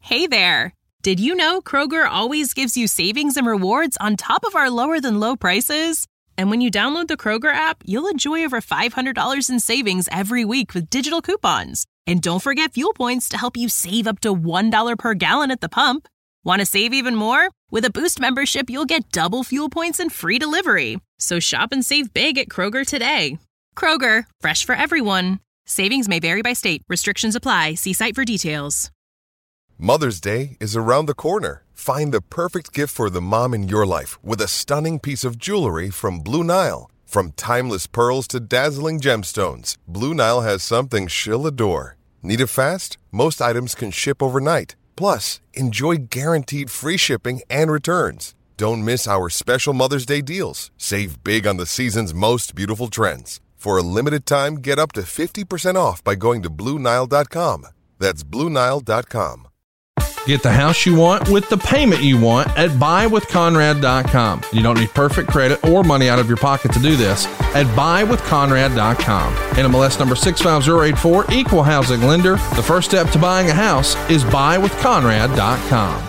Hey there! Did you know Kroger always gives you savings and rewards on top of our lower-than-low prices? And when you download the Kroger app, you'll enjoy over $500 in savings every week with digital coupons. And don't forget fuel points to help you save up to $1 per gallon at the pump. Want to save even more? With a Boost membership, you'll get double fuel points and free delivery. So shop and save big at Kroger today. Kroger, fresh for everyone. Savings may vary by state. Restrictions apply. See site for details. Mother's Day is around the corner. Find the perfect gift for the mom in your life with a stunning piece of jewelry from Blue Nile. From timeless pearls to dazzling gemstones, Blue Nile has something she'll adore. Need it fast? Most items can ship overnight. Plus, enjoy guaranteed free shipping and returns. Don't miss our special Mother's Day deals. Save big on the season's most beautiful trends. For a limited time, get up to 50% off by going to BlueNile.com. That's BlueNile.com. Get the house you want with the payment you want at buywithconrad.com. You don't need perfect credit or money out of your pocket to do this at buywithconrad.com. NMLS number 65084, equal housing lender. The first step to buying a house is buywithconrad.com.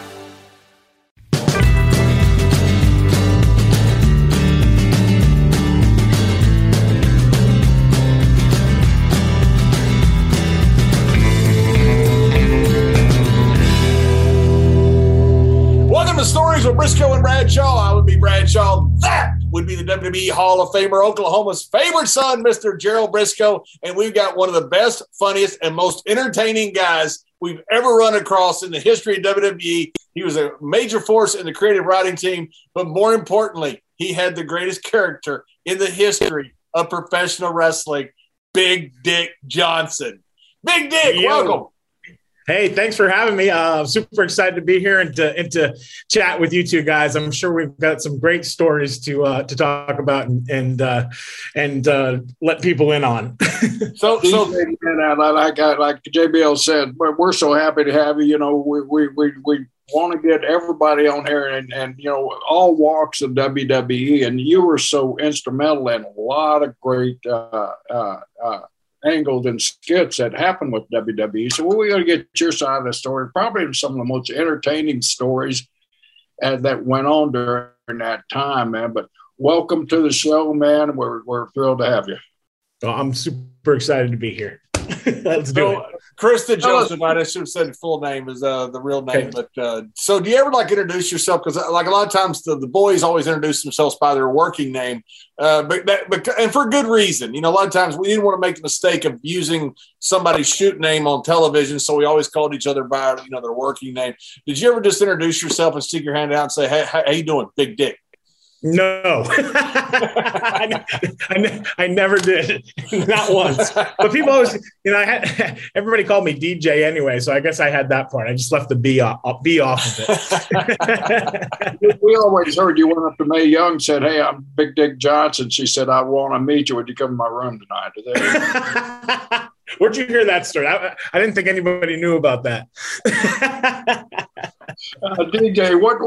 Stories with Briscoe and Bradshaw. I would be Bradshaw. That would be the WWE Hall of Famer, Oklahoma's favorite son, Mr. Gerald Briscoe. And we've got one of the best, funniest, and most entertaining guys we've ever run across in the history of WWE. He was a major force in the creative writing team, but more importantly, he had the greatest character in the history of professional wrestling, Big Dick Johnson. Big Dick, welcome. Hey, thanks for having me. Super excited to be here and to chat with you two guys. I'm sure we've got some great stories to talk about and let people in on. So like JBL said, we're so happy to have you. You know, we want to get everybody on here and you know, all walks of WWE, and you were so instrumental in a lot of great angles and skits that happened with WWE. So we're going to get your side of the story. Probably some of the most entertaining stories that went on during that time, man. But welcome to the show, man. We're thrilled to have you. Well, I'm super excited to be here. Let's do it. Krista Joseph, I should have said full name is the real name. Okay. But so do you ever like introduce yourself? Because like a lot of times the boys always introduce themselves by their working name, but and for good reason. You know, a lot of times we didn't want to make the mistake of using somebody's shoot name on television, so we always called each other by their working name. Did you ever just introduce yourself and stick your hand out and say, "Hey, how you doing, Big Dick"? No, I never did, not once. But people always, everybody called me DJ anyway, so I guess I had that part. I just left the B off of it. We always heard you went up to Mae Young and said, "Hey, I'm Big Dick Johnson." She said, "I want to meet you. Would you come to my room tonight?" Where'd you hear that story? I didn't think anybody knew about that. DJ, what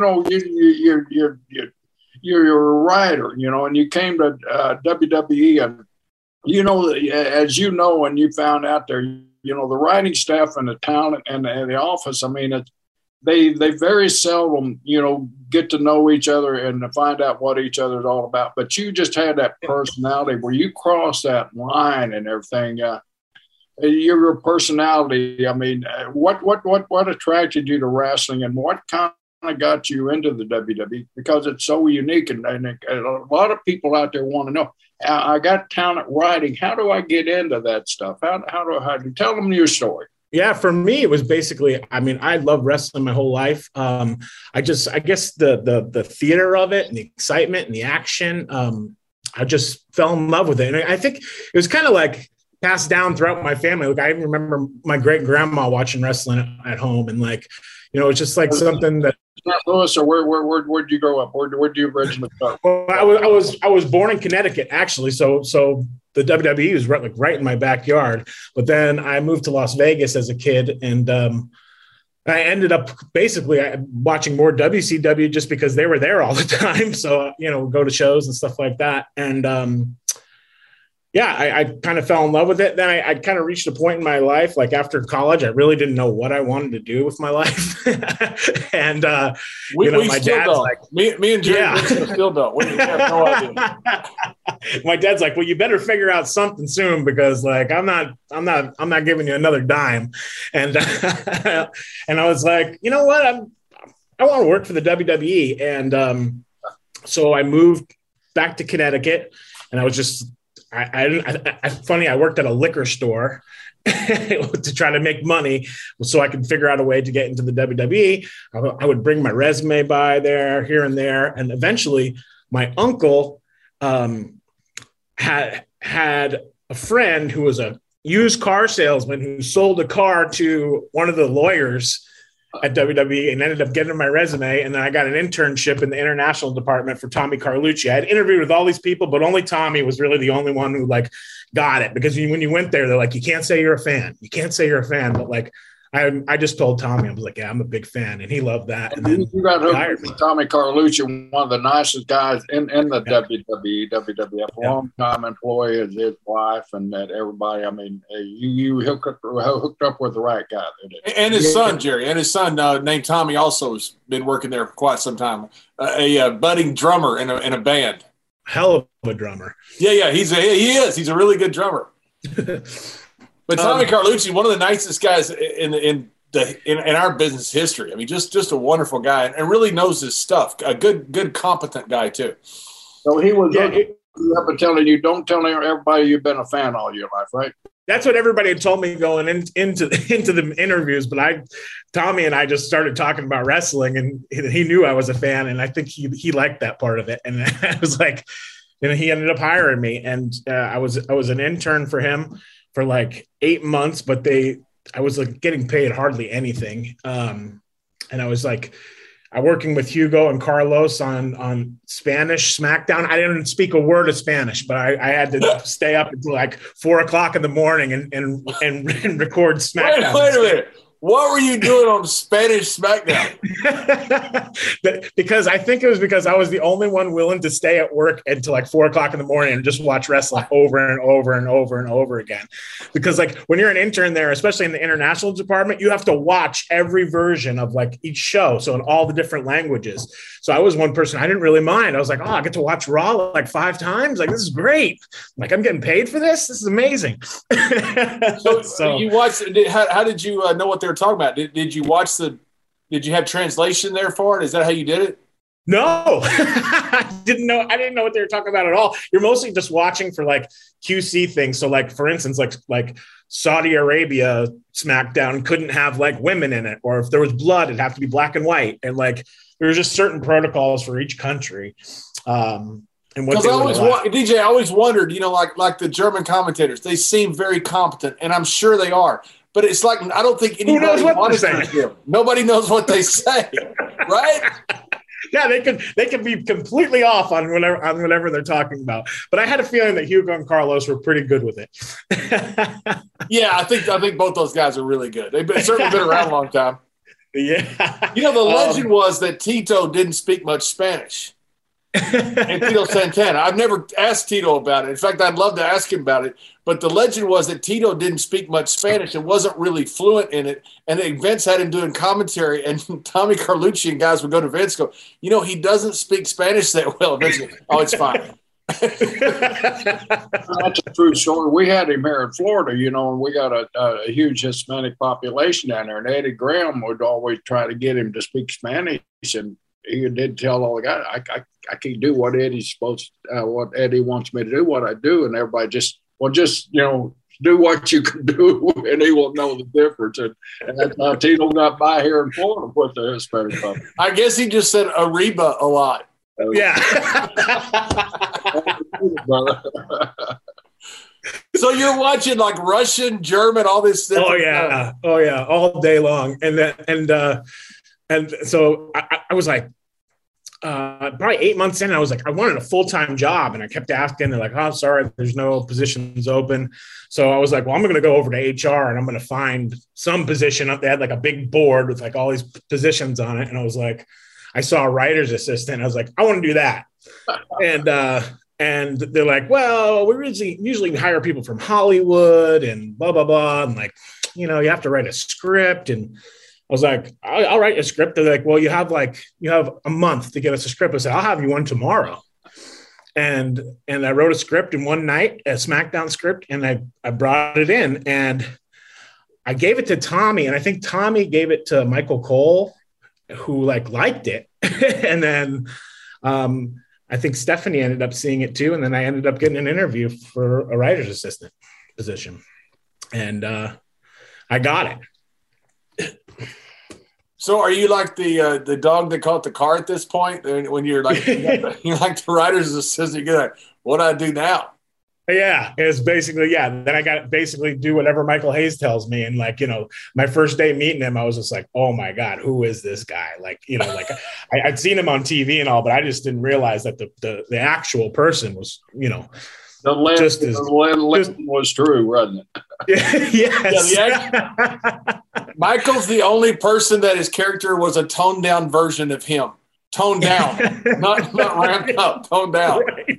you're a writer, and you came to WWE, and as you know, and you found out there, the writing staff and the talent and the office. I mean, they very seldom, get to know each other and to find out what each other's all about. But you just had that personality where you crossed that line and everything. Your personality. I mean, what attracted you to wrestling, and what kind got you into the WWE? Because it's so unique, and a lot of people out there want to know. I got talent writing. How do I get into that stuff? How do you tell them your story? Yeah, for me, it was basically, I love wrestling my whole life. I guess the theater of it and the excitement and the action, I just fell in love with it. And I think it was kind of like passed down throughout my family. Like, I even remember my great grandma watching wrestling at home, and it's just like something that. Louis, or where'd you grow up? Where'd you originally start? Well, I was born in Connecticut, actually. So the WWE was right in my backyard. But then I moved to Las Vegas as a kid, and I ended up basically watching more WCW just because they were there all the time. So go to shows and stuff like that. And yeah, I kind of fell in love with it. Then I kind of reached a point in my life, like after college, I really didn't know what I wanted to do with my life. And, my dad's don't. like, me and Jerry still don't. We have no idea. My dad's like, well, you better figure out something soon because like, I'm not giving you another dime. And, and I was like, you know what? I want to work for the WWE. And, so I moved back to Connecticut, and I was just, I worked at a liquor store to try to make money so I could figure out a way to get into the WWE. I would bring my resume by there, here and there. And eventually my uncle had a friend who was a used car salesman who sold a car to one of the lawyers at WWE and ended up getting my resume. And then I got an internship in the international department for Tommy Carlucci. I had interviewed with all these people, but only Tommy was really the only one who like got it, because when you went there, they're like, you can't say you're a fan. You can't say you're a fan. But like, I just told Tommy, I was like, yeah, I'm a big fan. And he loved that. And then you got hooked with Tommy Carlucci, one of the nicest guys in the WWE, WWF, long-time employee, his wife, and that everybody. I mean, you hooked up with the right guy. And his son, Jerry, and his son named Tommy also has been working there for quite some time. A budding drummer in a band. Hell of a drummer. Yeah, he is. He's a really good drummer. But Tommy Carlucci, one of the nicest guys in our business history. I mean, just a wonderful guy, and really knows his stuff. A good, competent guy too. So he was up and telling you, don't tell everybody you've been a fan all your life, right? That's what everybody had told me going into the interviews. But Tommy and I just started talking about wrestling, and he knew I was a fan, and I think he liked that part of it. And I was like, he ended up hiring me, and I was an intern for him for like 8 months, but I was like getting paid hardly anything. And I was like, working with Hugo and Carlos on Spanish SmackDown. I didn't speak a word of Spanish, but I had to stay up until like 4:00 in the morning and record SmackDown. Wait a minute. What were you doing on Spanish SmackDown? Because I think it was because I was the only one willing to stay at work until like 4:00 in the morning and just watch wrestling over and over and over and over again. Because like when you're an intern there, especially in the international department, you have to watch every version of like each show. So in all the different languages. So I was one person, I didn't really mind. I was like, oh, I get to watch Raw like 5 times. Like, this is great. Like, I'm getting paid for this. This is amazing. So you watched, how did you know what they were talking about? Did you watch did you have translation there for it? Is that how you did it? No, I didn't know what they were talking about at all. You're mostly just watching for like QC things. So like, for instance, like Saudi Arabia SmackDown couldn't have like women in it, or if there was blood, it'd have to be black and white. And like, there were just certain protocols for each country. And what DJ, I always wondered, like the German commentators, they seem very competent, and I'm sure they are. But it's like, I don't think anybody knows what wants to hear. Nobody knows what they say, right? Yeah, they could be completely off on whatever they're talking about. But I had a feeling that Hugo and Carlos were pretty good with it. Yeah, I think both those guys are really good. They've certainly been around a long time. Yeah. The legend was that Tito didn't speak much Spanish. And Tito Santana. I've never asked Tito about it. In fact, I'd love to ask him about it. But the legend was that Tito didn't speak much Spanish and wasn't really fluent in it. And Vince had him doing commentary, and Tommy Carlucci and guys would go to Vince and go, he doesn't speak Spanish that well. Vince goes, oh, it's fine. That's a true story. We had him here in Florida, and we got a huge Hispanic population down there. And Eddie Graham would always try to get him to speak Spanish, and he did tell all the guys, I can't do what what Eddie wants me to do, what I do, and everybody just do what you can do, and he will know the difference. And that's how Tito got by here in Florida with the Hispanic population. I guess he just said Arriba a lot. Yeah. So you're watching like Russian, German, all this stuff. Oh yeah, all day long. And so I was like, probably 8 months in, I was like, I wanted a full-time job, and I kept asking. They're like, oh, sorry, there's no positions open. So I was like, well, I'm going to go over to HR, and I'm going to find some position up. They had like a big board with like all these positions on it, and I was like, I saw a writer's assistant. I was like, I want to do that. And And they're like, well, we usually hire people from Hollywood and blah, blah, blah. And like, you have to write a script. And I was like, I'll write a script. They're like, well, you have a month to get us a script. I said, I'll have you one tomorrow. And I wrote a script in one night, a SmackDown script. And I brought it in and I gave it to Tommy. And I think Tommy gave it to Michael Cole, who liked it. And then, I think Stephanie ended up seeing it too. And then I ended up getting an interview for a writer's assistant position. And I got it. So are you like the dog that caught the car at this point? When you're like, you're like the writer's assistant, you're like, what do I do now? Yeah, it's basically, Then I got to basically do whatever Michael Hayes tells me. And my first day meeting him, I was just like, oh my God, who is this guy? I'd seen him on TV and all, but I just didn't realize that the actual person was, the legend was true, wasn't it? Yes. Yeah, Michael's the only person that his character was a toned down version of him. Toned down, not ramped up, toned down. Right.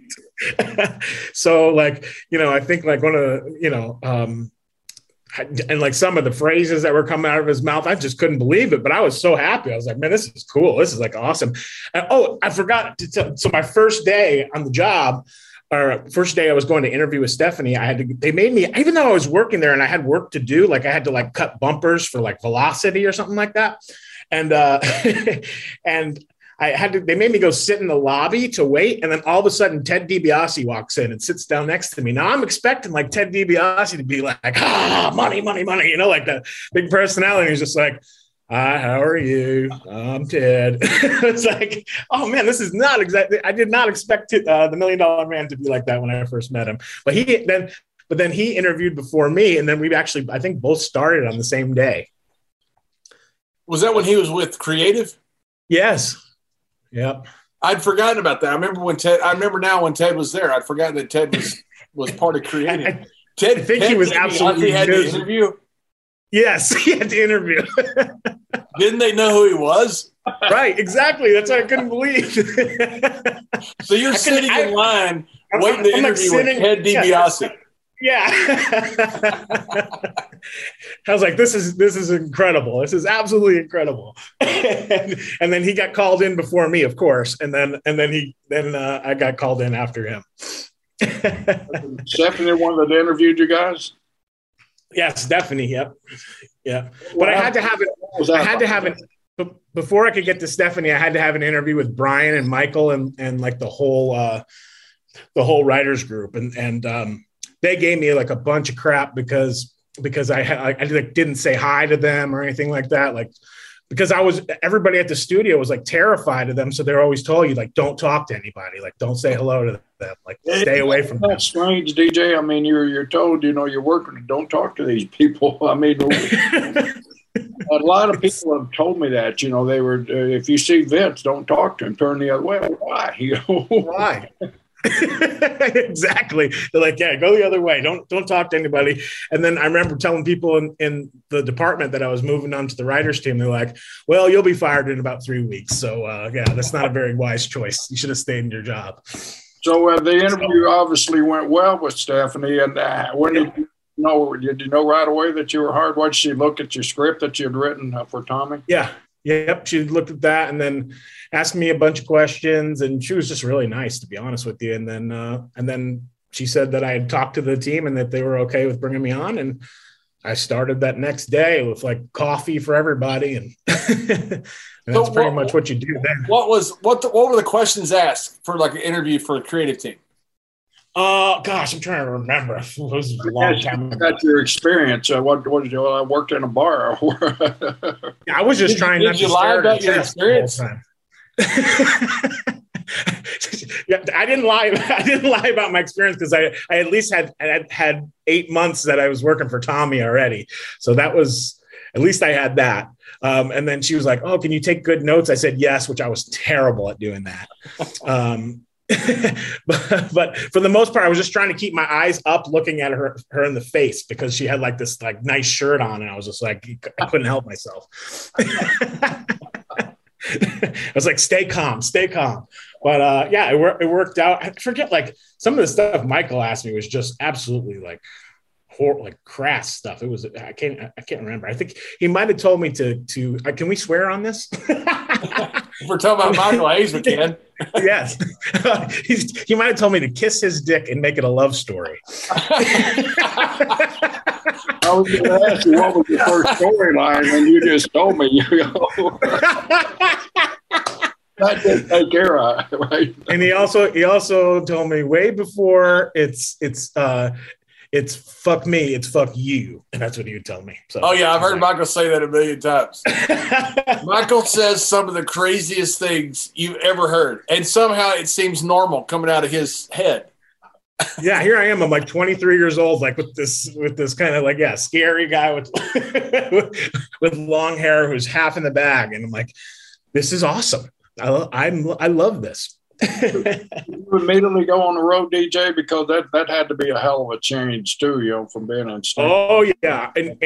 So I think one of the, and some of the phrases that were coming out of his mouth, I just couldn't believe it, but I was so happy. I was like, man, this is cool. This is awesome. And, I forgot to tell. So my first day on the job, or first day I was going to interview with Stephanie, they made me, even though I was working there and I had work to do, I had to cut bumpers for Velocity or something like that. And, and they made me go sit in the lobby to wait. And then all of a sudden Ted DiBiase walks in and sits down next to me. Now I'm expecting Ted DiBiase to be money, the big personality. He's just like, hi, how are you? I'm Ted. It's like, oh man, this is not exactly, I did not expect the $1 Million Man to be like that when I first met him. But then he interviewed before me. And then we actually, I think, both started on the same day. Was that when he was with Creative? Yes. Yep. I'd forgotten about that. I remember now when Ted was there. I'd forgotten that Ted was part of Creative. I think he was absolutely had the interview. Yes, he had the interview. Didn't they know who he was? Right, exactly. That's what I couldn't believe. So you're sitting in line waiting to interview with Ted DiBiase. Yeah. I was like, this is incredible. This is absolutely incredible. And then he got called in before me, of course. And then I got called in after him. Stephanie, one that interviewed you guys? Yes, Stephanie. Yep. Yeah. But I had to have it. Before I could get to Stephanie, I had to have an interview with Brian and Michael and the whole writers group. And they gave me a bunch of crap because I didn't say hi to them or anything like that. Because everybody at the studio was terrified of them. So they're always told you, don't talk to anybody, don't say hello to them, stay away from them. That's strange, DJ. I mean, you're told, you're working, don't talk to these people. I mean, a lot of people have told me that, they were, if you see Vince, don't talk to him, turn the other way. Why? Why? Exactly. They're like, yeah, go the other way. Don't talk to anybody. And then I remember telling people in the department that I was moving on to the writers team. They're like, well, you'll be fired in about 3 weeks. So that's not a very wise choice. You should have stayed in your job. So the interview obviously went well with Stephanie. And when did you know right away that you were hired? What did she look at your script that you had written for Tommy? Yeah. Yep. She looked at that and then asked me a bunch of questions, and she was just really nice, to be honest with you. And then she said that I had talked to the team and that they were okay with bringing me on. And I started that next day with coffee for everybody. And, and that's pretty much what you do then. What were the questions asked for an interview for a creative team? Gosh, I'm trying to remember. It was a long time ago. That's your experience. What did you? I worked in a bar. I was just trying not to lie about your experience. Yeah, I didn't lie. I didn't lie about my experience because I at least had 8 months that I was working for Tommy already. So that was, at least I had that. And then she was like, "Oh, can you take good notes?" I said yes, which I was terrible at doing that. But for the most part, I was just trying to keep my eyes up, looking at her in the face, because she had this nice shirt on, and I was just I couldn't help myself. I was like, stay calm. But yeah, it worked out. I forget, like, some of the stuff Michael asked me was just absolutely like crass stuff. It was, I can't remember. I think he might have told me to can we swear on this? If we're talking about Michael Hayes, we can. Yes. He might have told me to kiss his dick and make it a love story. I was going to ask you, what was the first storyline, and you just told me. That didn't take care of it, right? And he also told me way before it's fuck me, it's fuck you. And that's what he would tell me. So, oh, yeah, I've heard Michael say that a million times. Michael says some of the craziest things you've ever heard. And somehow it seems normal coming out of his head. Yeah, here I am. I'm like 23 years old, like with this kind of like, yeah, scary guy with with long hair who's half in the bag. And I'm like, this is awesome. I love this. You immediately go on the road, DJ, because that had to be a hell of a change too, from being on stage. Oh yeah, and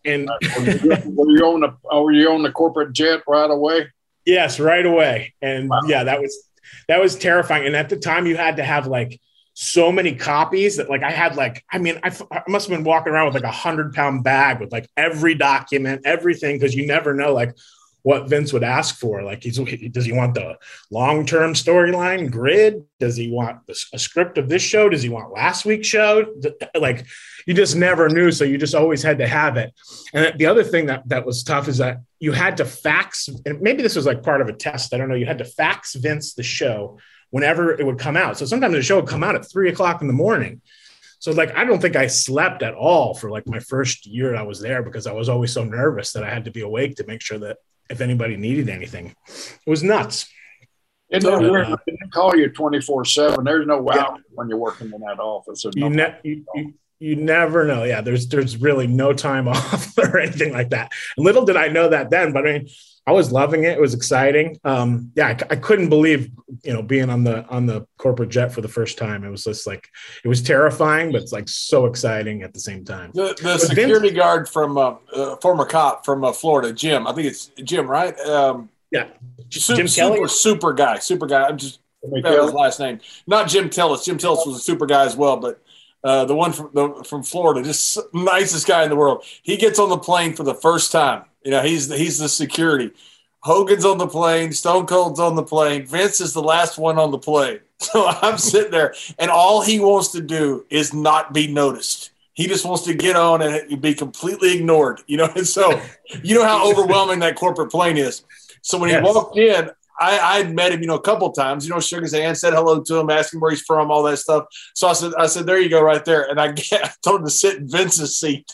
were you on the corporate jet right away? Yes, right away. And wow. Yeah, that was terrifying. And at the time, you had to have like so many copies that like I had like, I must have been walking around with like 100-pound bag with like every document, everything, because you never know like what Vince would ask for. Like, does he want the long-term storyline grid? Does he want a script of this show? Does he want last week's show? Like, you just never knew. So you just always had to have it. And the other thing that was tough is that you had to fax, and maybe this was like part of a test, I don't know. You had to fax Vince the show whenever it would come out. So sometimes the show would come out at 3:00 in the morning. So like, I don't think I slept at all for like my first year I was there, because I was always so nervous that I had to be awake to make sure that if anybody needed anything. It was nuts. They didn't call you 24/7. There's no out when you're working in that office. You never know. Yeah, there's really no time off or anything like that. And little did I know that then, but I mean, I was loving it. It was exciting. I couldn't believe, being on the corporate jet for the first time. It was just like, it was terrifying, but it's like so exciting at the same time. The security guard from former cop from Florida, Jim. I think it's Jim, right? Yeah, Jim Kelly. Super guy. I'm just forgot his last name. Not Jim Tellis. Jim Tellis was a super guy as well, but the one from Florida, just nicest guy in the world. He gets on the plane for the first time. He's the security. Hogan's on the plane. Stone Cold's on the plane. Vince is the last one on the plane. So I'm sitting there, and all he wants to do is not be noticed. He just wants to get on and be completely ignored. And so you know how overwhelming that corporate plane is. So when he walked in, I'd met him, a couple of times, shook his hand, said hello to him, asked him where he's from, all that stuff. So I said, there you go right there. And I told him to sit in Vince's seat.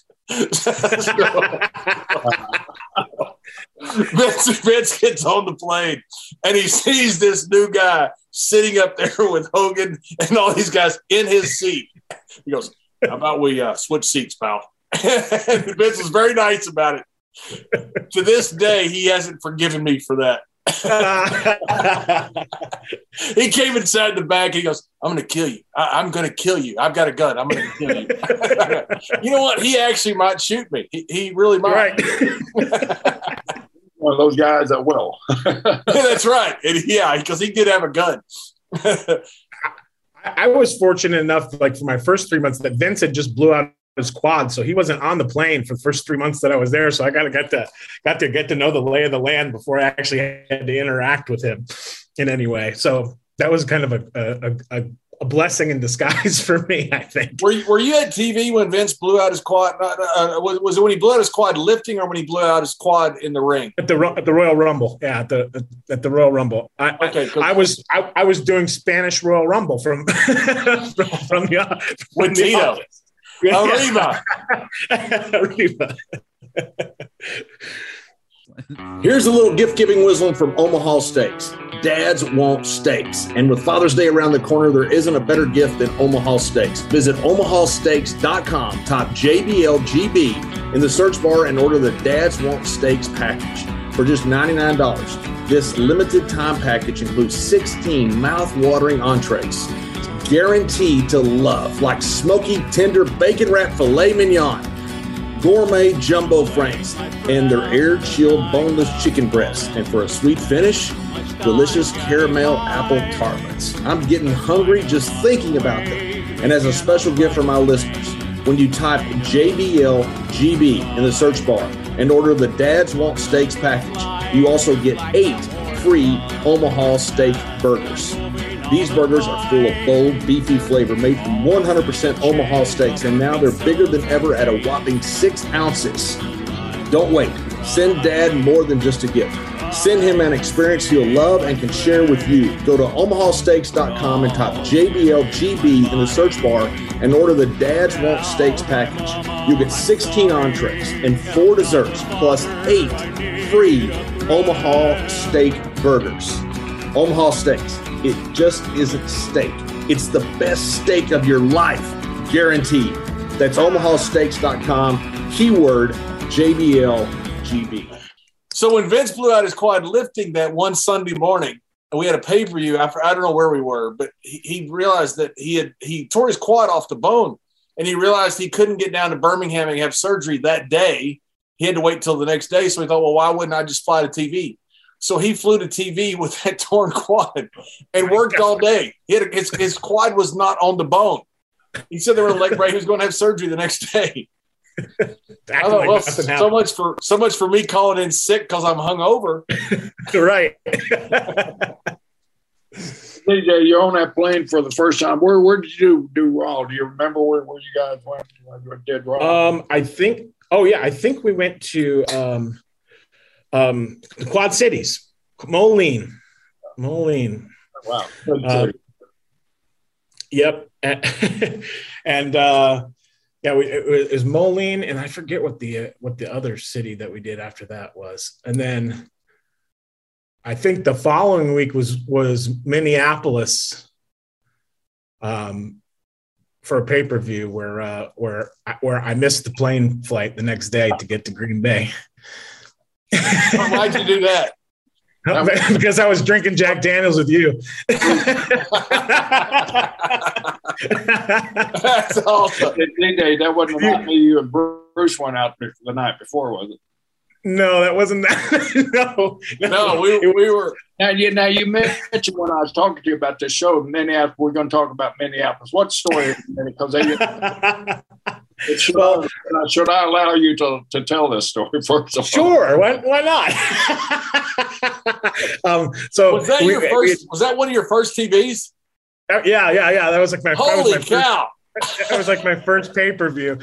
Vince gets on the plane and he sees this new guy sitting up there with Hogan and all these guys in his seat. He goes, how about we switch seats, pal? And Vince was very nice about it. To this day, he hasn't forgiven me for that. He came inside the back. He goes, I'm going to kill you. I'm going to kill you. I've got a gun. I'm going to kill you. You know what? He actually might shoot me. He really might. Right. One of those guys that will. That's right. Because he did have a gun. I was fortunate enough, like for my first 3 months, that Vince had just blew out his quad, so he wasn't on the plane for the first 3 months that I was there. So I got to get to know the lay of the land before I actually had to interact with him in any way. So that was kind of a blessing in disguise for me, I think. Were you at TV when Vince blew out his quad? Was it when he blew out his quad lifting, or when he blew out his quad in the ring? At the Royal Rumble, yeah, at the Royal Rumble. I was doing Spanish Royal Rumble from with Tito. Arriba. Here's a little gift-giving whistling from Omaha Steaks. Dads want steaks. And with Father's Day around the corner, there isn't a better gift than Omaha Steaks. Visit omahasteaks.com, type JBLGB in the search bar, and order the Dads Want Steaks package for just $99. This limited time package includes 16 mouth-watering entrees, guaranteed to love, like smoky, tender, bacon-wrapped filet mignon, gourmet jumbo franks, and their air-chilled boneless chicken breasts. And for a sweet finish, delicious caramel apple tartlets. I'm getting hungry just thinking about them. And as a special gift for my listeners, when you type JBLGB in the search bar and order the Dads Want Steaks package, you also get 8 free Omaha Steak burgers. These burgers are full of bold, beefy flavor made from 100% Omaha steaks, and now they're bigger than ever at a whopping 6 ounces. Don't wait. Send Dad more than just a gift. Send him an experience he'll love and can share with you. Go to omahasteaks.com and type JBLGB in the search bar and order the Dads Want Steaks package. You'll get 16 entrees and 4 desserts plus 8 free Omaha Steak burgers. Omaha Steaks. It just isn't steak. It's the best steak of your life, guaranteed. That's omahasteaks.com, keyword JBLGB. So when Vince blew out his quad lifting that one Sunday morning, and we had a pay-per-view, I don't know where we were, but he realized that he tore his quad off the bone, and he realized he couldn't get down to Birmingham and have surgery that day. He had to wait till the next day, so he thought, well, why wouldn't I just fly to TV? So he flew to TV with that torn quad and worked all day. His quad was not on the bone. He said they were like, right, he was going to have surgery the next day. I thought, well, so much for me calling in sick because I'm hungover. Right. DJ, you're on that plane for the first time. Where did you do Raw? Do you remember where you guys went? Did Raw? I think we went to the Quad Cities, Moline. Wow. Yep. And it was Moline, and I forget what the other city that we did after that was. And then I think the following week was Minneapolis, for a pay-per-view where I missed the plane flight the next day to get to Green Bay. Why'd you do that? Because I was drinking Jack Daniels with you. That's awesome. DJ, that wasn't about me. You and Bruce went out the night before, was it? No, that wasn't that. No, we were. Now you mentioned when I was talking to you about this show, Minneapolis. We're going to talk about Minneapolis. What story? Because should I allow you to tell this story first? Sure. Why not? So was that your first? Was that one of your first TVs? Yeah. That was like my. Holy cow! That was like my first pay-per-view,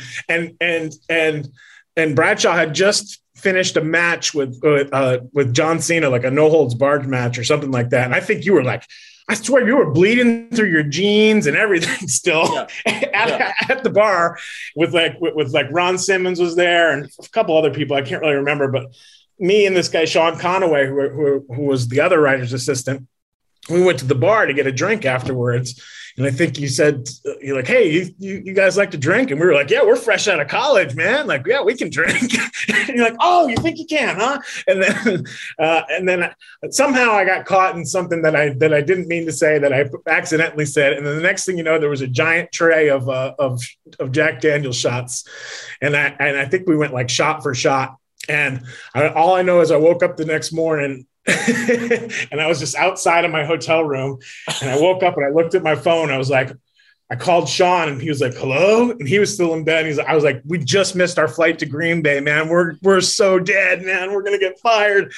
and Bradshaw had just finished a match with John Cena, like a no holds barred match or something like that. And I think you were like, I swear you were bleeding through your jeans and everything still at the bar with Ron Simmons was there and a couple other people. I can't really remember, but me and this guy, Sean Conaway, who was the other writer's assistant, we went to the bar to get a drink afterwards. And I think you said, you're like, hey, you guys like to drink? And we were like, yeah, we're fresh out of college, man. Like, yeah, we can drink. And you're like, oh, you think you can, huh? And then somehow I got caught in something that I didn't mean to say, that I accidentally said. And then the next thing you know, there was a giant tray of Jack Daniel's shots. And I think we went like shot for shot. And all I know is I woke up the next morning and I was just outside of my hotel room, and I woke up and I looked at my phone. I was like, I called Sean and he was like, hello. And he was still in bed. I was like, we just missed our flight to Green Bay, man. We're so dead, man. We're going to get fired.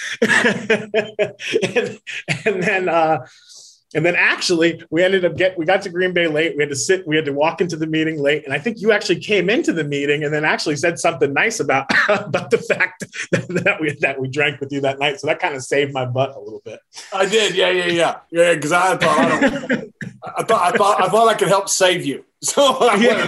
And then actually we got to Green Bay late. We had to walk into the meeting late. And I think you actually came into the meeting and then actually said something nice about the fact that we drank with you that night. So that kind of saved my butt a little bit. I did. Yeah. Cause I thought I could help save you. So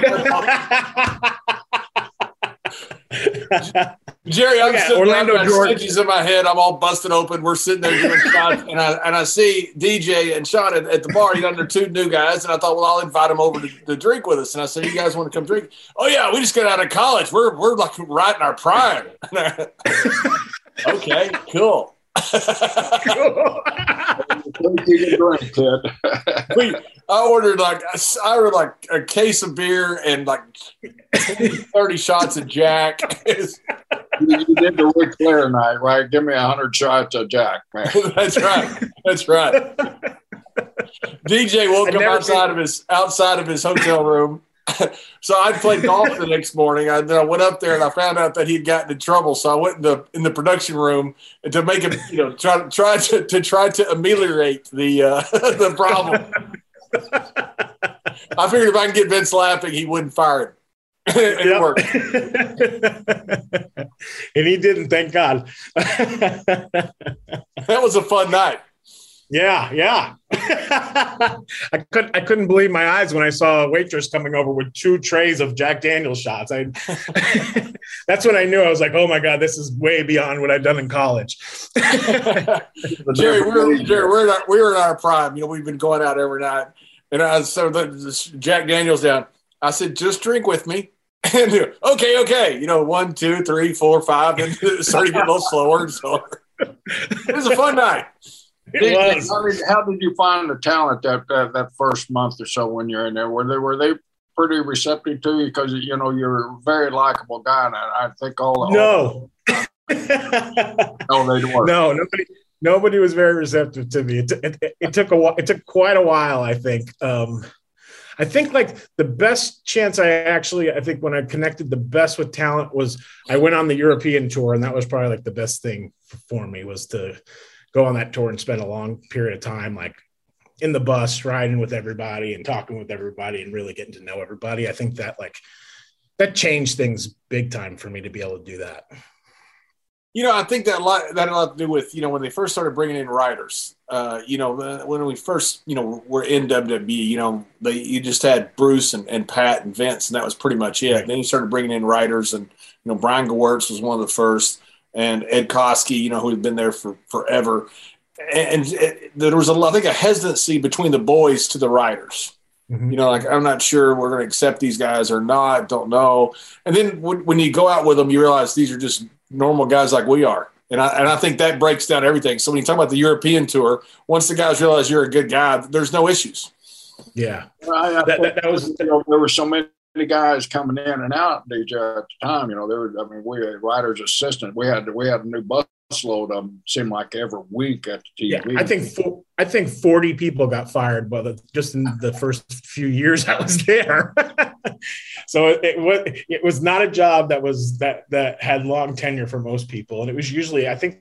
Jerry, I'm sitting Orlando there, stitches in my head. I'm all busted open. We're sitting there doing shots, and I see DJ and Sean at the bar. They're two new guys, and I thought, well, I'll invite them over to drink with us. And I said, you guys want to come drink? Oh yeah, we just got out of college. We're like right in our prime. Okay, cool. You can drink, kid. I ordered like a case of beer and like 30 shots of Jack. You did the Ric Flair night, right? Give me 100 shots of Jack, man. That's right. DJ woke up outside of his hotel room. So I played golf the next morning. I went up there and I found out that he'd gotten in trouble. So I went in the production room to make him, try to ameliorate the problem. I figured if I can get Vince laughing, he wouldn't fire him. It worked. And he didn't, thank God. That was a fun night. Yeah. I couldn't believe my eyes when I saw a waitress coming over with 2 trays of Jack Daniel's shots. That's when I knew. I was like, oh my God, this is way beyond what I'd done in college. Jerry, we were in our prime. We've been going out every night. And so the Jack Daniel's down. I said, just drink with me. And okay. 1, 2, 3, 4, 5. And it started getting a little slower and slower. It was a fun night. How did you find the talent that first month or so when you're in there? Were they pretty receptive to you because you're a very likable guy, and I think no, they weren't. No, nobody was very receptive to me. It took a while. It took quite a while, I think. I think like the best chance I think when I connected the best with talent was I went on the European tour, and that was probably like the best thing for me was to go on that tour and spend a long period of time, like in the bus, riding with everybody and talking with everybody and really getting to know everybody. I think that that changed things big time for me to be able to do that. I think that had a lot to do with, when they first started bringing in writers, when we first, were in WWE, you just had Bruce and Pat and Vince, and that was pretty much it. Right. Then you started bringing in writers, and, Brian Gewirtz was one of the first, and Ed Koskey, who had been there for forever. And there was I think a hesitancy between the boys to the writers. Mm-hmm. I'm not sure we're going to accept these guys or not, don't know. And then when you go out with them, you realize these are just normal guys like we are. And I think that breaks down everything. So when you talk about the European tour, once the guys realize you're a good guy, there's no issues. Yeah. That was, there were so many guys coming in and out, DJ, at the time. We had writer's assistant. We had a new busload of them, seemed like every week at the TV. Yeah, I think 40 people got fired, but just in the first few years I was there. So it was not a job that had long tenure for most people, and it was usually, I think,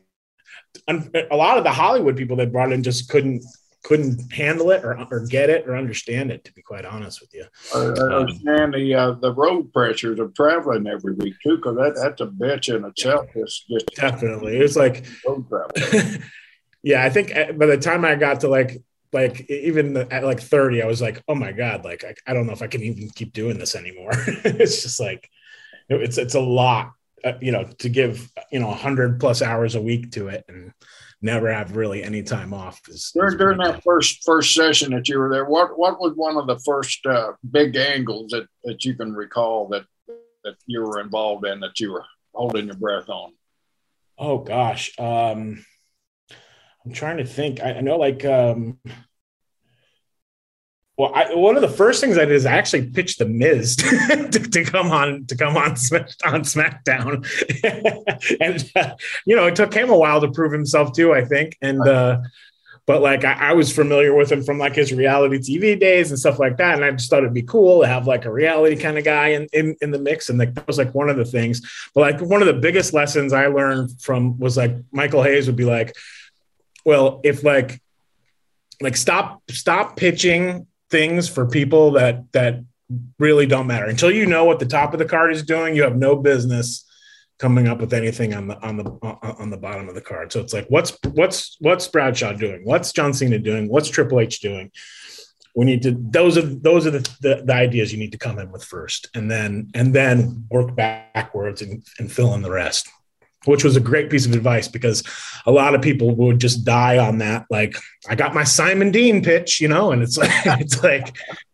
a lot of the Hollywood people they brought in just couldn't handle it or get it or understand it, to be quite honest with you. Understand the road pressures of traveling every week too, because that's a bitch in itself. It's just definitely. It's like road travel. Yeah, I think by the time I got to like even at like 30, I was like, oh my God, I don't know if I can even keep doing this anymore. It's just like it's a lot, to give 100+ hours a week to it and never have really any time off. During that first session that you were there, what was one of the first big angles that you can recall that you were involved in that you were holding your breath on? Oh gosh, I'm trying to think. I know one of the first things I did is I actually pitched the Miz to come on SmackDown, and it took him a while to prove himself too, I think. And but I was familiar with him from his reality TV days and stuff like that, and I just thought it'd be cool to have a reality kind of guy in the mix, and that was one of the things. But one of the biggest lessons I learned from was Michael Hayes would be well, if stop pitching things for people that really don't matter. Until you know what the top of the card is doing, you have no business coming up with anything on the bottom of the card. So it's what's Bradshaw doing? What's John Cena doing? What's Triple H doing? We need to those are the ideas you need to come in with first, and then work backwards and fill in the rest. Which was a great piece of advice, because a lot of people would just die on that. I got my Simon Dean pitch, and it's that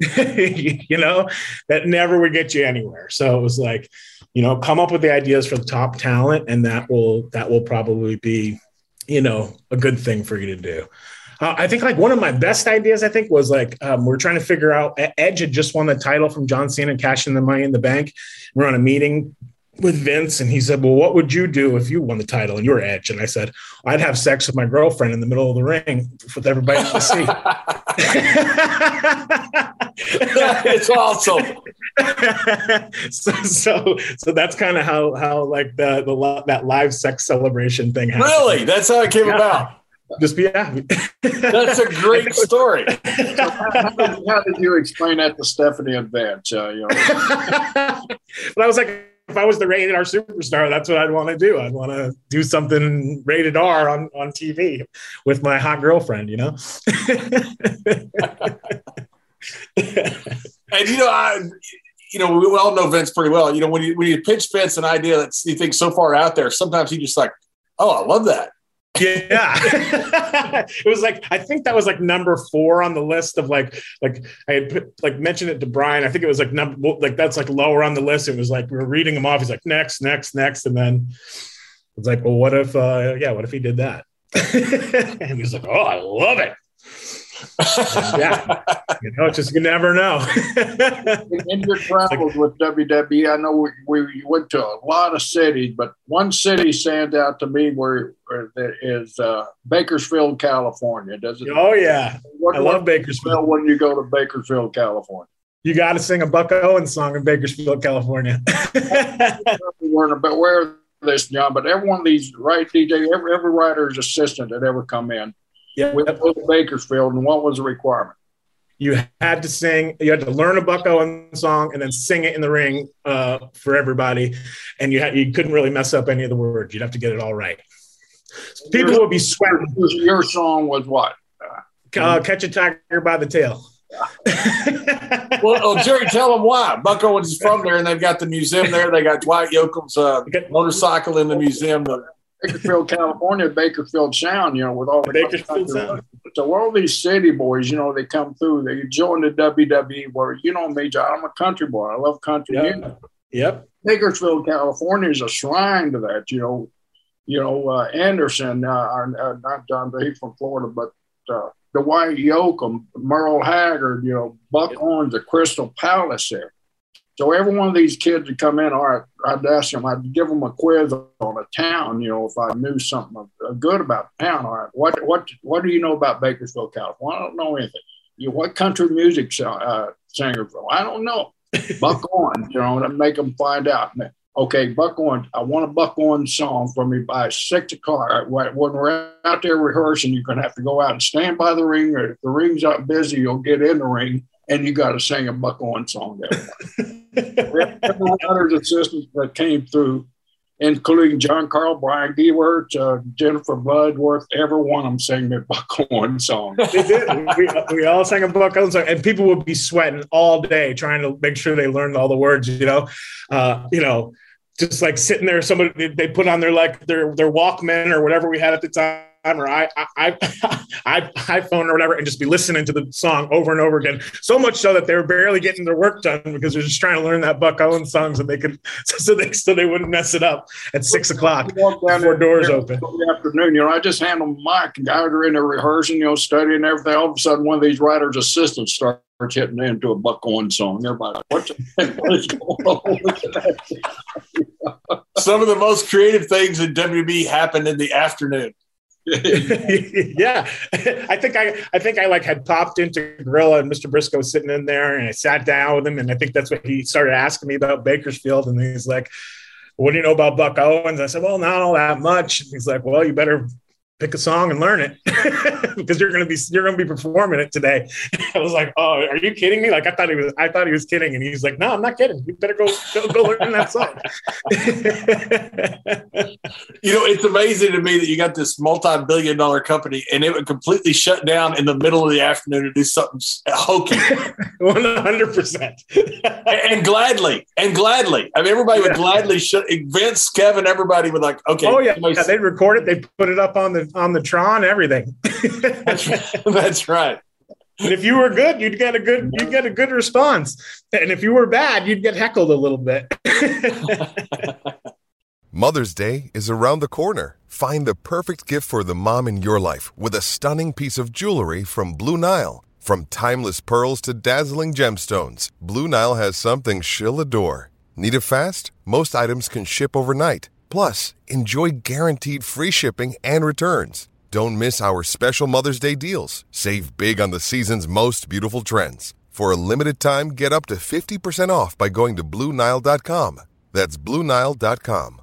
never would get you anywhere. So it was come up with the ideas for the top talent, and that will probably be, a good thing for you to do. I think like one of my best ideas, I think, was like we're trying to figure out. Edge had just won the title from John Cena, cashing the Money in the Bank. We're on a meeting with Vince, and he said, "Well, what would you do if you won the title and you were Edge?" And I said, "I'd have sex with my girlfriend in the middle of the ring with everybody to see." It's awesome. so that's kind of how like that live sex celebration thing happened. Really, that's how it came about. That's a great story. So how did you explain that to Stephanie and Vince? But I was like, if I was the rated R superstar, that's what I'd want to do. I'd want to do something rated R on TV with my hot girlfriend, you know? And, we all know Vince pretty well. You know, when you pitch Vince an idea that you think so far out there, sometimes he just like, oh, I love that. Yeah. It was like, I think that was like number 4 on the list of like I had mentioned it to Brian. I think it was that's like lower on the list. It was like, we were reading them off. He's like, next. And then it's like, well, what if he did that? And he was like, oh, I love it. Yeah, you never know. In your travels with WWE, I know we went to a lot of cities, but one city stands out to me where there is Bakersfield, California. Does it? Oh yeah, I love Bakersfield. When you go to Bakersfield, California, you got to sing a Buck Owens song in Bakersfield, California. We're aware of this, John, but every one of these every writer's assistant that ever come in. Yeah, with Bakersfield, and what was the requirement? You had to learn a Buck Owens song and then sing it in the ring for everybody. And you couldn't really mess up any of the words. You'd have to get it all right. People would be sweating. Your song was what? Catch a Tiger by the Tail. Well, Jerry, tell them why. Buck Owens is from there, and they've got the museum there. They got Dwight Yoakam's motorcycle in the museum. Bakersfield, California, Bakersfield Sound, with all the Bakersfield Sound. So all these city boys, they come through. They join the WWE. Where me, John, I'm a country boy. I love country music. Yep. Bakersfield, California is a shrine to that. Anderson, not John, he's from Florida, but Dwight Yoakam, Merle Haggard, Buck Owens, the Crystal Palace there. So every one of these kids would come in, all right, I'd ask them, I'd give them a quiz on a town, if I knew something good about the town. All right, what do you know about Bakersfield, California? I don't know anything. What country music singer from? I don't know. Buck Owens, and make them find out. Okay, Buck Owens, I want a Buck Owens song from me by 6 o'clock. When we're out there rehearsing, you're going to have to go out and stand by the ring, or if the ring's not busy, you'll get in the ring. And you got to sing a Buck Owens song there. We have other assistants that came through, including John Carl, Brian Gewert, Jennifer Bloodworth. Every one of them sang the Buck Owens song. They did. We all sang a Buck Owens song, and people would be sweating all day trying to make sure they learned all the words. Just like sitting there. Somebody they put on their Walkman or whatever we had at the time. Or iPhone or whatever, and just be listening to the song over and over again. So much so that they were barely getting their work done because they're just trying to learn that Buck Owens song so they could, so they wouldn't mess it up at 6 o'clock before doors open. In the afternoon, I just hand them a mic, and guys are in there rehearsing, studying and everything. All of a sudden, one of these writers' assistants starts hitting into a Buck Owens song. Everybody, what is going on with that? Some of the most creative things in WWE happened in the afternoon. Yeah, I think I had popped into Gorilla, and Mr. Briscoe was sitting in there, and I sat down with him, and I think that's what he started asking me about Bakersfield, and he's like, "What do you know about Buck Owens?" I said, "Well, not all that much." And he's like, "Well, you better pick a song and learn it because you're going to be performing it today." I was like, "Oh, are you kidding me?" Like I thought he was kidding, and he's like, "No, I'm not kidding. You better go learn that song." It's amazing to me that you got this multi-billion-dollar company and it would completely shut down in the middle of the afternoon to do something hokey. 100%. and gladly. I mean, everybody would gladly shut. Vince, Kevin, everybody would like, okay. Oh yeah, they'd record it. They'd put it up on the Tron, everything. That's right. And if you were good, you'd get a good response. And if you were bad, you'd get heckled a little bit. Mother's Day is around the corner. Find the perfect gift for the mom in your life with a stunning piece of jewelry from Blue Nile. From timeless pearls to dazzling gemstones, Blue Nile has something she'll adore. Need it fast? Most items can ship overnight. Plus, enjoy guaranteed free shipping and returns. Don't miss our special Mother's Day deals. Save big on the season's most beautiful trends. For a limited time, get up to 50% off by going to BlueNile.com. That's BlueNile.com.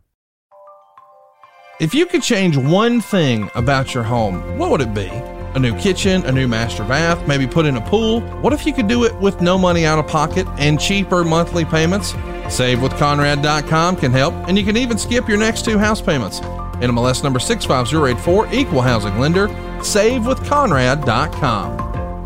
If you could change one thing about your home, what would it be? A new kitchen, a new master bath, maybe put in a pool? What if you could do it with no money out of pocket and cheaper monthly payments? SaveWithConrad.com can help, and you can even skip your next 2 house payments. NMLS number 65084, equal housing lender. SaveWithConrad.com.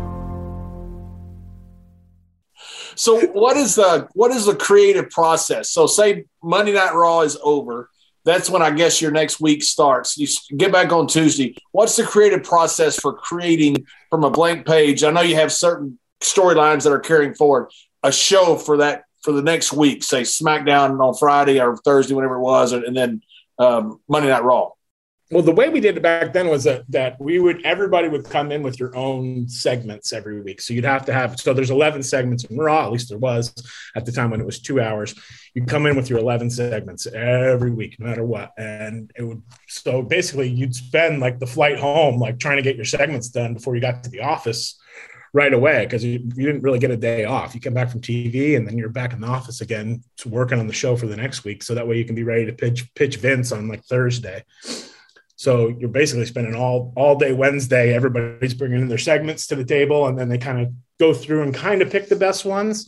So what is the creative process? So say Monday Night Raw is over. That's when I guess your next week starts. You get back on Tuesday. What's the creative process for creating from a blank page? I know you have certain storylines that are carrying forward a show for the next week, say SmackDown on Friday or Thursday, whenever it was, and then Monday Night Raw. Well, the way we did it back then was that everybody would come in with your own segments every week. So you'd have to have, so there's 11 segments in Raw, at least there was at the time when it was 2 hours. You come in with your 11 segments every week, no matter what. And so basically you'd spend like the flight home, like trying to get your segments done before you got to the office right away, because you didn't really get a day off. You come back from TV and then you're back in the office again to working on the show for the next week. So that way you can be ready to pitch Vince on like Thursday. So you're basically spending all day Wednesday. Everybody's bringing in their segments to the table, and then they kind of go through and kind of pick the best ones.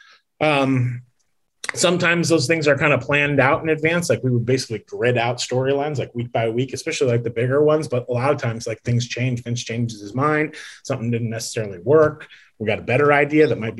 Sometimes those things are kind of planned out in advance. Like we would basically grid out storylines like week by week, especially like the bigger ones. But a lot of times like things change. Vince changes his mind. Something didn't necessarily work. We got a better idea that might,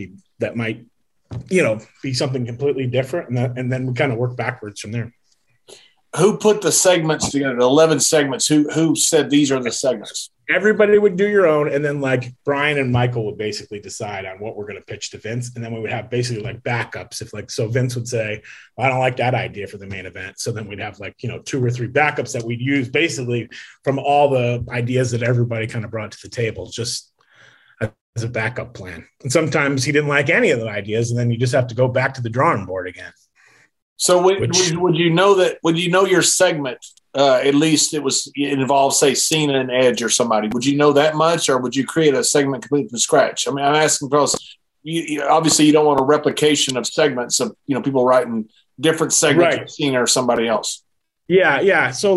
be something completely different. And then we kind of work backwards from there. Who put the segments together, the 11 segments? Who said these are the segments? Everybody would do your own. And then like Brian and Michael would basically decide on what we're going to pitch to Vince. And then we would have basically like backups. So Vince would say, well, I don't like that idea for the main event. So then we'd have 2 or 3 backups that we'd use basically from all the ideas that everybody kind of brought to the table, just as a backup plan. And sometimes he didn't like any of the ideas. And then you just have to go back to the drawing board again. So would you know your segment, at least it involved, say, Cena and Edge or somebody, would you know that much, or would you create a segment completely from scratch? I mean, I'm asking because obviously you don't want a replication of segments of, people writing different segments of Cena or somebody else. Yeah. So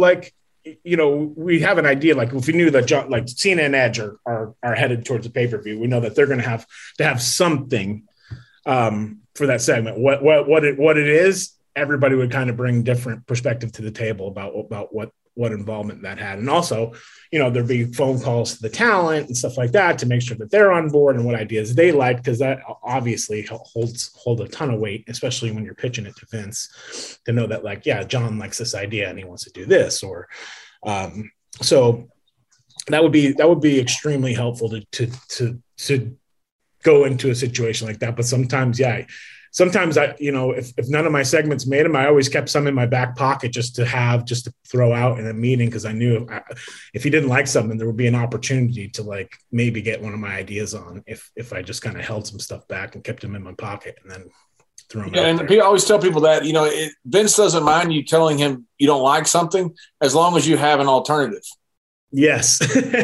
we have an idea, like if we knew that Cena and Edge are headed towards a pay-per-view, we know that they're going to have something for that segment. What it is, everybody would kind of bring different perspective to the table about what involvement that had. And also, there'd be phone calls to the talent and stuff like that to make sure that they're on board and what ideas they like, because that obviously holds a ton of weight, especially when you're pitching it to Vince, to know that John likes this idea and he wants to do this, or so that would be extremely helpful to go into a situation like that. But sometimes I, if none of my segments made them, I always kept some in my back pocket just to throw out in a meeting. Cause I knew if he didn't like something, there would be an opportunity to maybe get one of my ideas on if I just kind of held some stuff back and kept them in my pocket and then threw them out and there. I always tell people that, Vince doesn't mind you telling him you don't like something as long as you have an alternative. Yes.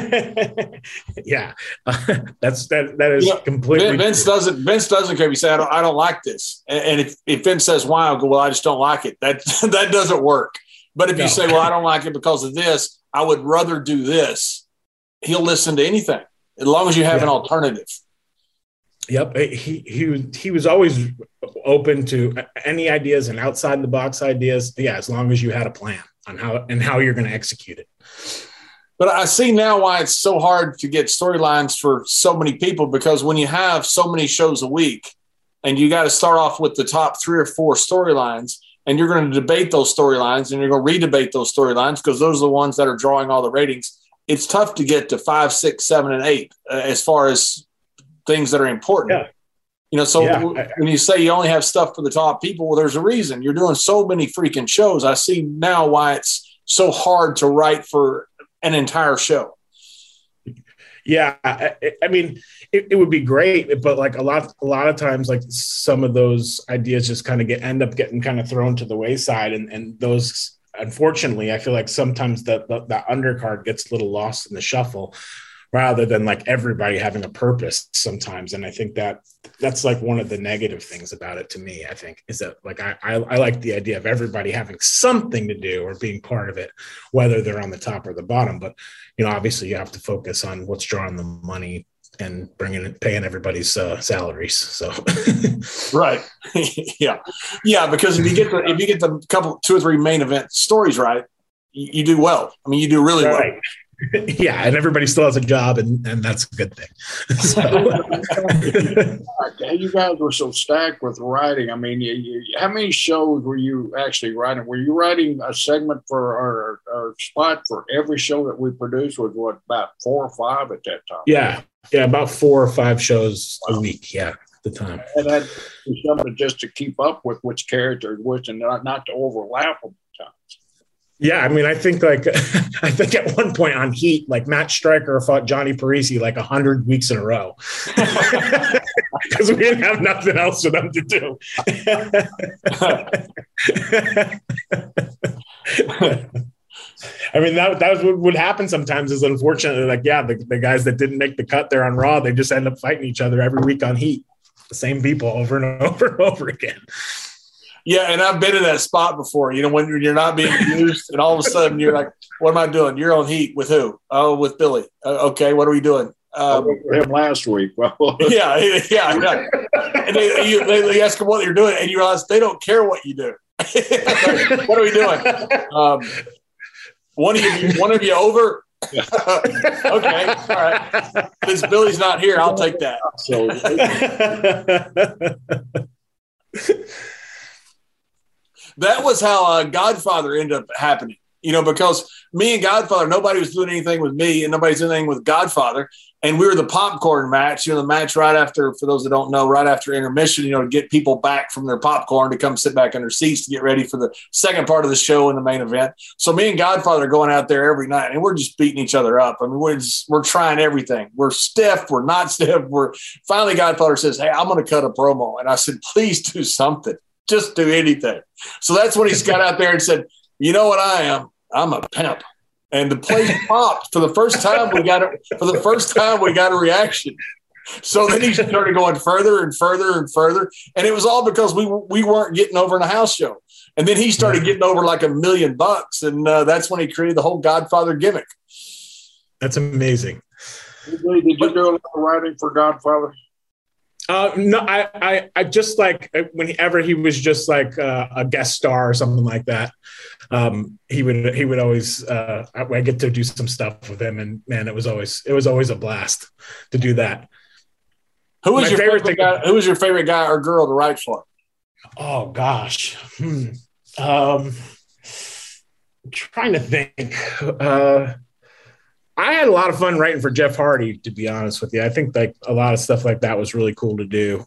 Yeah. That is completely Vince true. doesn't care if you say, I don't like this. And if Vince says, why? I'll go, well, I just don't like it. That doesn't work. But if you say, well, I don't like it because of this, I would rather do this, he'll listen to anything as long as you have an alternative. Yep. He was always open to any ideas and outside the box ideas. Yeah. As long as you had a plan on how you're going to execute it. But I see now why it's so hard to get storylines for so many people, because when you have so many shows a week and you got to start off with the top 3 or 4 storylines, and you're going to debate those storylines and you're going to redebate those storylines because those are the ones that are drawing all the ratings. It's tough to get to 5, 6, 7, and 8 as far as things that are important. Yeah. You know, so when you say you only have stuff for the top people, well, there's a reason. You're doing so many freaking shows. I see now why it's so hard to write for an entire show. Yeah, I mean, it would be great, but like a lot of times, like some of those ideas just kind of end up getting kind of thrown to the wayside, and those, unfortunately, I feel like sometimes the undercard gets a little lost in the shuffle, rather than like everybody having a purpose sometimes. And I think that's like one of the negative things about it to me, I think, is that like I like the idea of everybody having something to do or being part of it, whether they're on the top or the bottom. But, you know, obviously you have to focus on what's drawing the money and paying everybody's salaries. So right. Yeah. Because if you get the couple, 2 or 3 main event stories right, you do well. I mean, you do really well. Yeah, and everybody still has a job, and that's a good thing. So. You guys were so stacked with writing. I mean, how many shows were you actually writing? Were you writing a segment for our spot for every show that we produced? Was what, about 4 or 5 at that time? Yeah, about 4 or 5 shows a week. Yeah, at the time. And that was something just to keep up with which characters, which, and not to overlap them times. Yeah, I mean, I think at one point on Heat, like Matt Stryker fought Johnny Parisi like 100 weeks in a row because we didn't have nothing else for them to do. I mean, that was what would happen sometimes. Is unfortunately, like, yeah, the guys that didn't make the cut there on Raw, they just end up fighting each other every week on Heat, the same people over and over and over again. Yeah, and I've been in that spot before, you know, when you're not being used and all of a sudden you're like, what am I doing? You're on Heat with who? Oh, with Billy. Okay, what are we doing? Him last week. Well, yeah. And they ask him what you're doing, and you realize they don't care what you do. Like, what are we doing? One of you over? Okay, all right. Since Billy's not here, I'll take that. That was how Godfather ended up happening, you know, because me and Godfather, nobody was doing anything with me and nobody's doing anything with Godfather. And we were the popcorn match, you know, the match right after, for those that don't know, right after intermission, you know, to get people back from their popcorn to come sit back in their seats to get ready for the second part of the show in the main event. So me and Godfather are going out there every night and we're just beating each other up. I mean, we're trying everything. We're stiff. We're not stiff. Finally Godfather says, hey, I'm going to cut a promo. And I said, please do something. Just do anything. So that's when he got out there and said, you know what I am? I'm a pimp. And the place popped. For the first time, we got a reaction. So then he started going further and further and further. And it was all because we weren't getting over in a house show. And then he started getting over like $1 million. And that's when he created the whole Godfather gimmick. That's amazing. Did you do a lot of writing for Godfather? No, I just like whenever he was just like a guest star or something like that. He would always I get to do some stuff with him, and man, it was always a blast to do that. Who was your favorite guy? Who was your favorite guy or girl to write for? Oh gosh, I'm trying to think. I had a lot of fun writing for Jeff Hardy, to be honest with you. I think like a lot of stuff like that was really cool to do.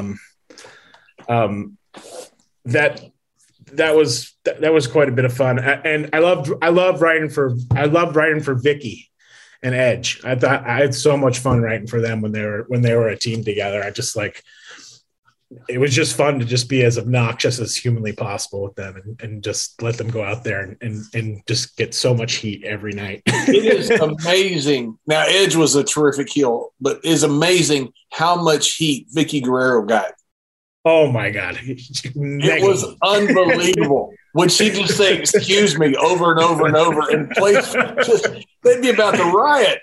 That was quite a bit of fun. And I loved writing for Vicky and Edge. I thought I had so much fun writing for them when they were a team together. I just like, it was just fun to just be as obnoxious as humanly possible with them and just let them go out there and just get so much heat every night. It is amazing. Now, Edge was a terrific heel, but it's amazing how much heat Vicky Guerrero got. Oh, my God. It was unbelievable. When she just say, excuse me, over and over and over, and they'd be about to riot.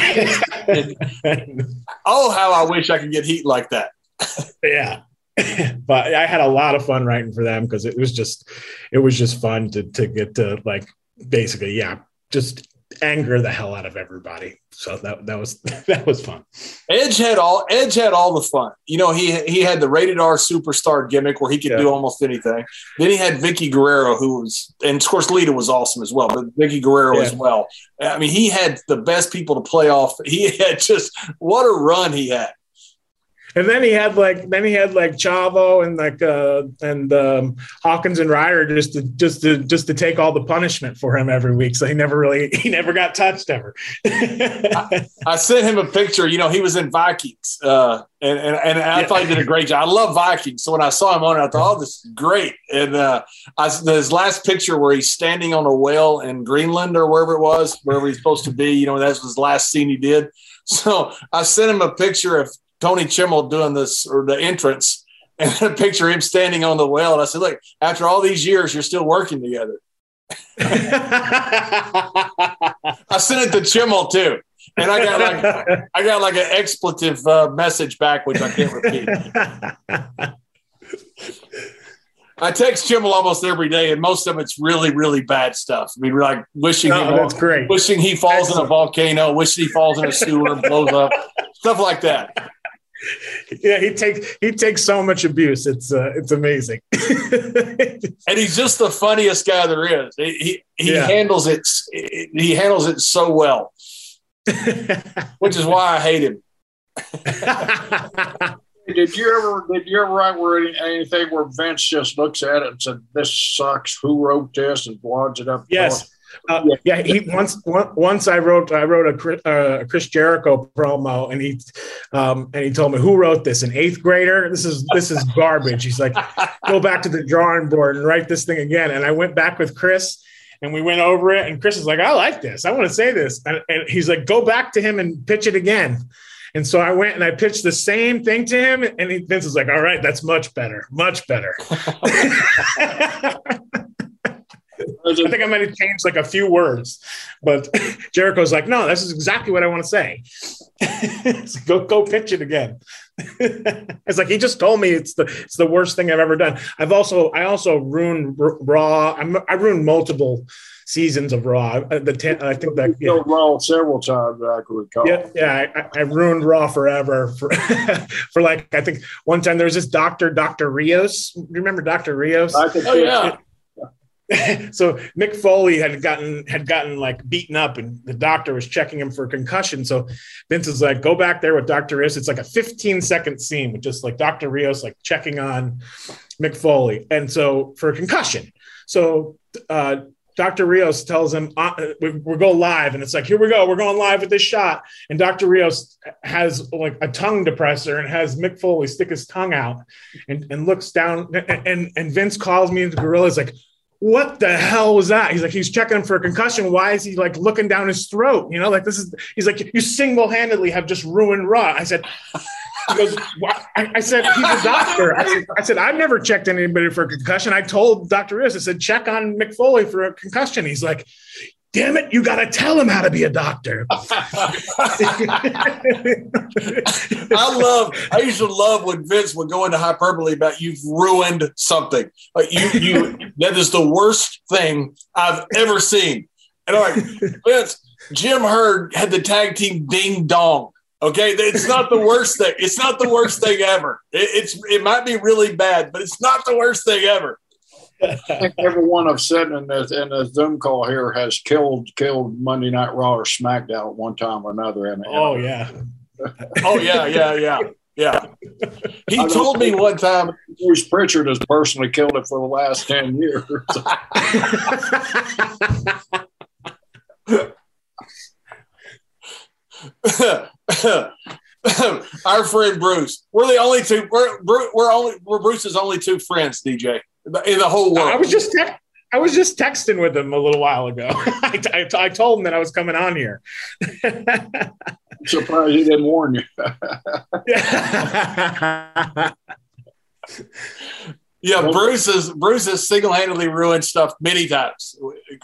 Oh, how I wish I could get heat like that. Yeah. But I had a lot of fun writing for them because it was just fun to get to like basically, yeah, just anger the hell out of everybody. So that was fun. Edge had all the fun. You know, he had the rated R superstar gimmick where he could do almost anything. Then he had Vicky Guerrero, who was, and of course Lita was awesome as well, but Vicky Guerrero as well. I mean, he had the best people to play off. He had just what a run he had. And then he had like Chavo and Hawkins and Ryder just to take all the punishment for him every week. So he never got touched ever. I sent him a picture. You know, he was in Vikings, and I thought he did a great job. I love Vikings, so when I saw him on it, I thought, "Oh, this is great." And his last picture where he's standing on a whale in Greenland or wherever he's supposed to be. You know, that's his last scene he did. So I sent him a picture of Tony Chimmel doing this, or the entrance, and a picture of him standing on the whale. And I said, "Look, after all these years, you're still working together." I sent it to Chimmel too, and I got like an expletive message back, which I can't repeat. I text Chimmel almost every day, and most of it's really, really bad stuff. I mean, we're like wishing he falls in a volcano, wishing he falls in a sewer and blows up, stuff like that. Yeah, he takes so much abuse. It's amazing. And he's just the funniest guy there is. He handles it. He handles it so well, which is why I hate him. Did you ever write anything where Vince just looks at it and said, "This sucks. Who wrote this?" and wads it up? Yes. He once I wrote a Chris Jericho promo, and he told me, "Who wrote this? An eighth grader? This is garbage." He's like, "Go back to the drawing board and write this thing again." And I went back with Chris, and we went over it. And Chris is like, "I like this. I want to say this." And he's like, "Go back to him and pitch it again." And so I went and I pitched the same thing to him, and Vince was like, "All right, that's much better, much better." I think I might have changed like a few words, but Jericho's like, "No, this is exactly what I want to say." So go pitch it again. It's like, he just told me it's the worst thing I've ever done. I also ruined Raw. I ruined multiple seasons of Raw. I think that Raw several times. I could recall. Yeah. I ruined Raw forever for like, I think one time there was this Dr. Rios. Do you remember Dr. Rios? Yeah. So Mick Foley had gotten like beaten up, and the doctor was checking him for concussion. So Vince is like, "Go back there with Dr. Rios." It's like a 15-second scene with just like Dr. Rios like checking on Mick Foley, and so for a concussion. So Dr. Rios tells him, we'll go live. And it's like, "Here we go. We're going live with this shot." And Dr. Rios has like a tongue depressor and has Mick Foley stick his tongue out and looks down. And Vince calls me into the gorilla. He's like, "What the hell was that?" He's like, "He's checking him for a concussion. Why is he like looking down his throat? You know, like he's like, "You single-handedly have just ruined Raw." I said, he goes, "What?" I said, "He's a doctor." I said, "I've never checked anybody for a concussion." I told Dr. Rios, I said, "Check on Mick Foley for a concussion." He's like, "Damn it, you got to tell him how to be a doctor." I used to love when Vince would go into hyperbole about, "You've ruined something. Like that is the worst thing I've ever seen." And I'm like, "Vince, Jim Herd had the tag team Ding Dong. Okay, it's not the worst thing. It's not the worst thing ever. It might be really bad, but it's not the worst thing ever." I think everyone I've said in the Zoom call here has killed Monday Night Raw or SmackDown at one time or another. Yeah. Oh yeah. He told me one time, Bruce Pritchard has personally killed it for the last 10 years. Our friend Bruce. We're the only two. We're Bruce's only two friends, DJ, in the whole world. I was just texting with him a little while ago. I told him that I was coming on here. I'm surprised he didn't warn you. Yeah, Bruce has single-handedly ruined stuff many times.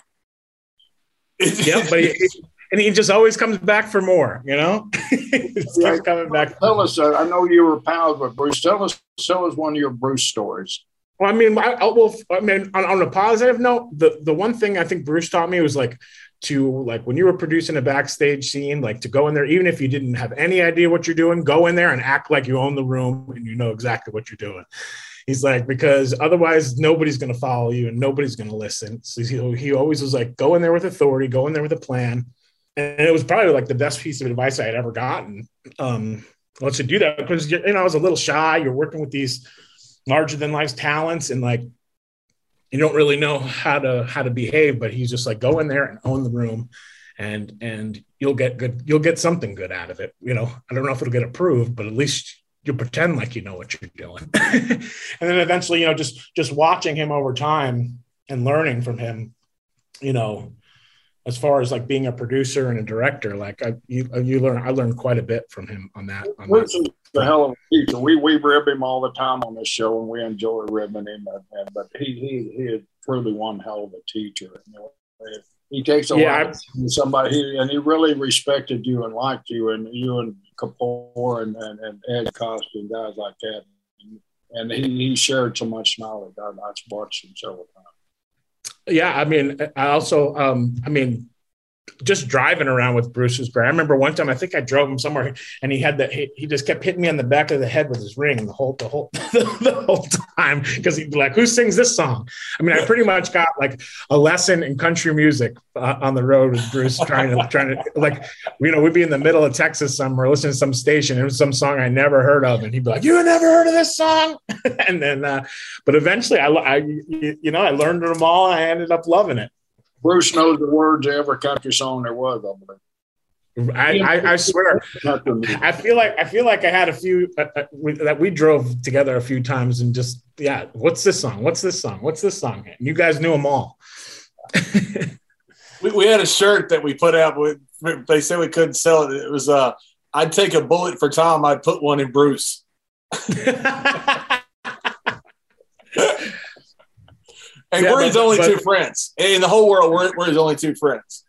Yeah, but he just always comes back for more, you know? Keeps coming back. Tell us, I know you were pals with Bruce. Tell us one of your Bruce stories. Well, I mean, on a positive note, the one thing I think Bruce taught me was like when you were producing a backstage scene, like to go in there, even if you didn't have any idea what you're doing, go in there and act like you own the room and you know exactly what you're doing. He's like, because otherwise nobody's going to follow you and nobody's going to listen. So he always was like, go in there with authority, go in there with a plan. And it was probably like the best piece of advice I had ever gotten lets you do that because, you know, I was a little shy. You're working with these larger than life talents and like, you don't really know how to behave, but he's just like, go in there and own the room and you'll get something good out of it. You know, I don't know if it'll get approved, but at least you pretend like you know what you're doing. And then eventually, you know, just watching him over time and learning from him, you know, as far as like being a producer and a director, like I learned quite a bit from him on that. Bruce is a hell of a teacher. We rib him all the time on this show, and we enjoy ribbing him. But he is truly one hell of a teacher. You know, he takes a lot from somebody, and he really respected you and liked you, and you and Kapoor and Ed Costa and guys like that. And he shared so much knowledge. I've watched him several times. Yeah, I mean, I also, just driving around with Bruce was great. I remember one time, I think I drove him somewhere, and he just kept hitting me on the back of the head with his ring the whole time because he'd be like, "Who sings this song?" I mean, I pretty much got like a lesson in country music on the road with Bruce, trying to like, you know, we'd be in the middle of Texas somewhere, listening to some station. It was some song I never heard of, and he'd be like, "You never heard of this song?" And then, but eventually, I learned them all. And I ended up loving it. Bruce knows the words of every country song there was, I believe. I swear. I feel like I had a few that we drove together a few times and just, what's this song? What's this song? What's this song? And you guys knew them all. we had a shirt that we put out. They said we couldn't sell it. It was, I'd take a bullet for Tom. I'd put one in Bruce. And we're his only two friends in the whole world. We're his only two friends.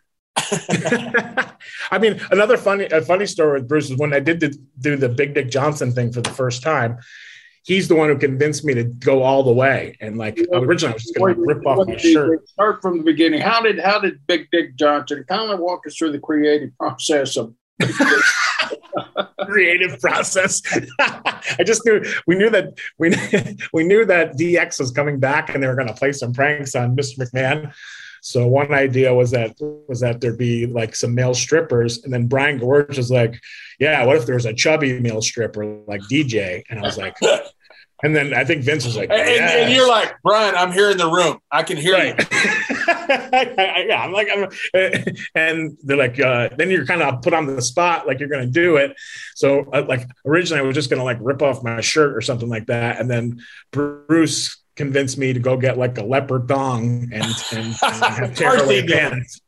I mean, a funny story with Bruce is when I did do the Big Dick Johnson thing for the first time. He's the one who convinced me to go all the way. And like originally, I was just going to rip off my shirt. Start from the beginning. How did Big Dick Johnson kind of walk us through the creative process of? Creative process. I just knew we knew that DX was coming back and they were going to play some pranks on Mr. McMahon. So one idea was that there'd be like some male strippers, and then Brian Gorge was like, "Yeah, what if there was a chubby male stripper like DJ?" And I was like, and then I think Vince was like, and you're like, "Brian, I'm here in the room. I can hear you." Yeah, I'm like, and they're like, then you're kind of put on the spot, like you're going to do it. So like originally I was just going to like rip off my shirt or something like that. And then Bruce convinced me to go get like a leopard thong and have tearaway pants.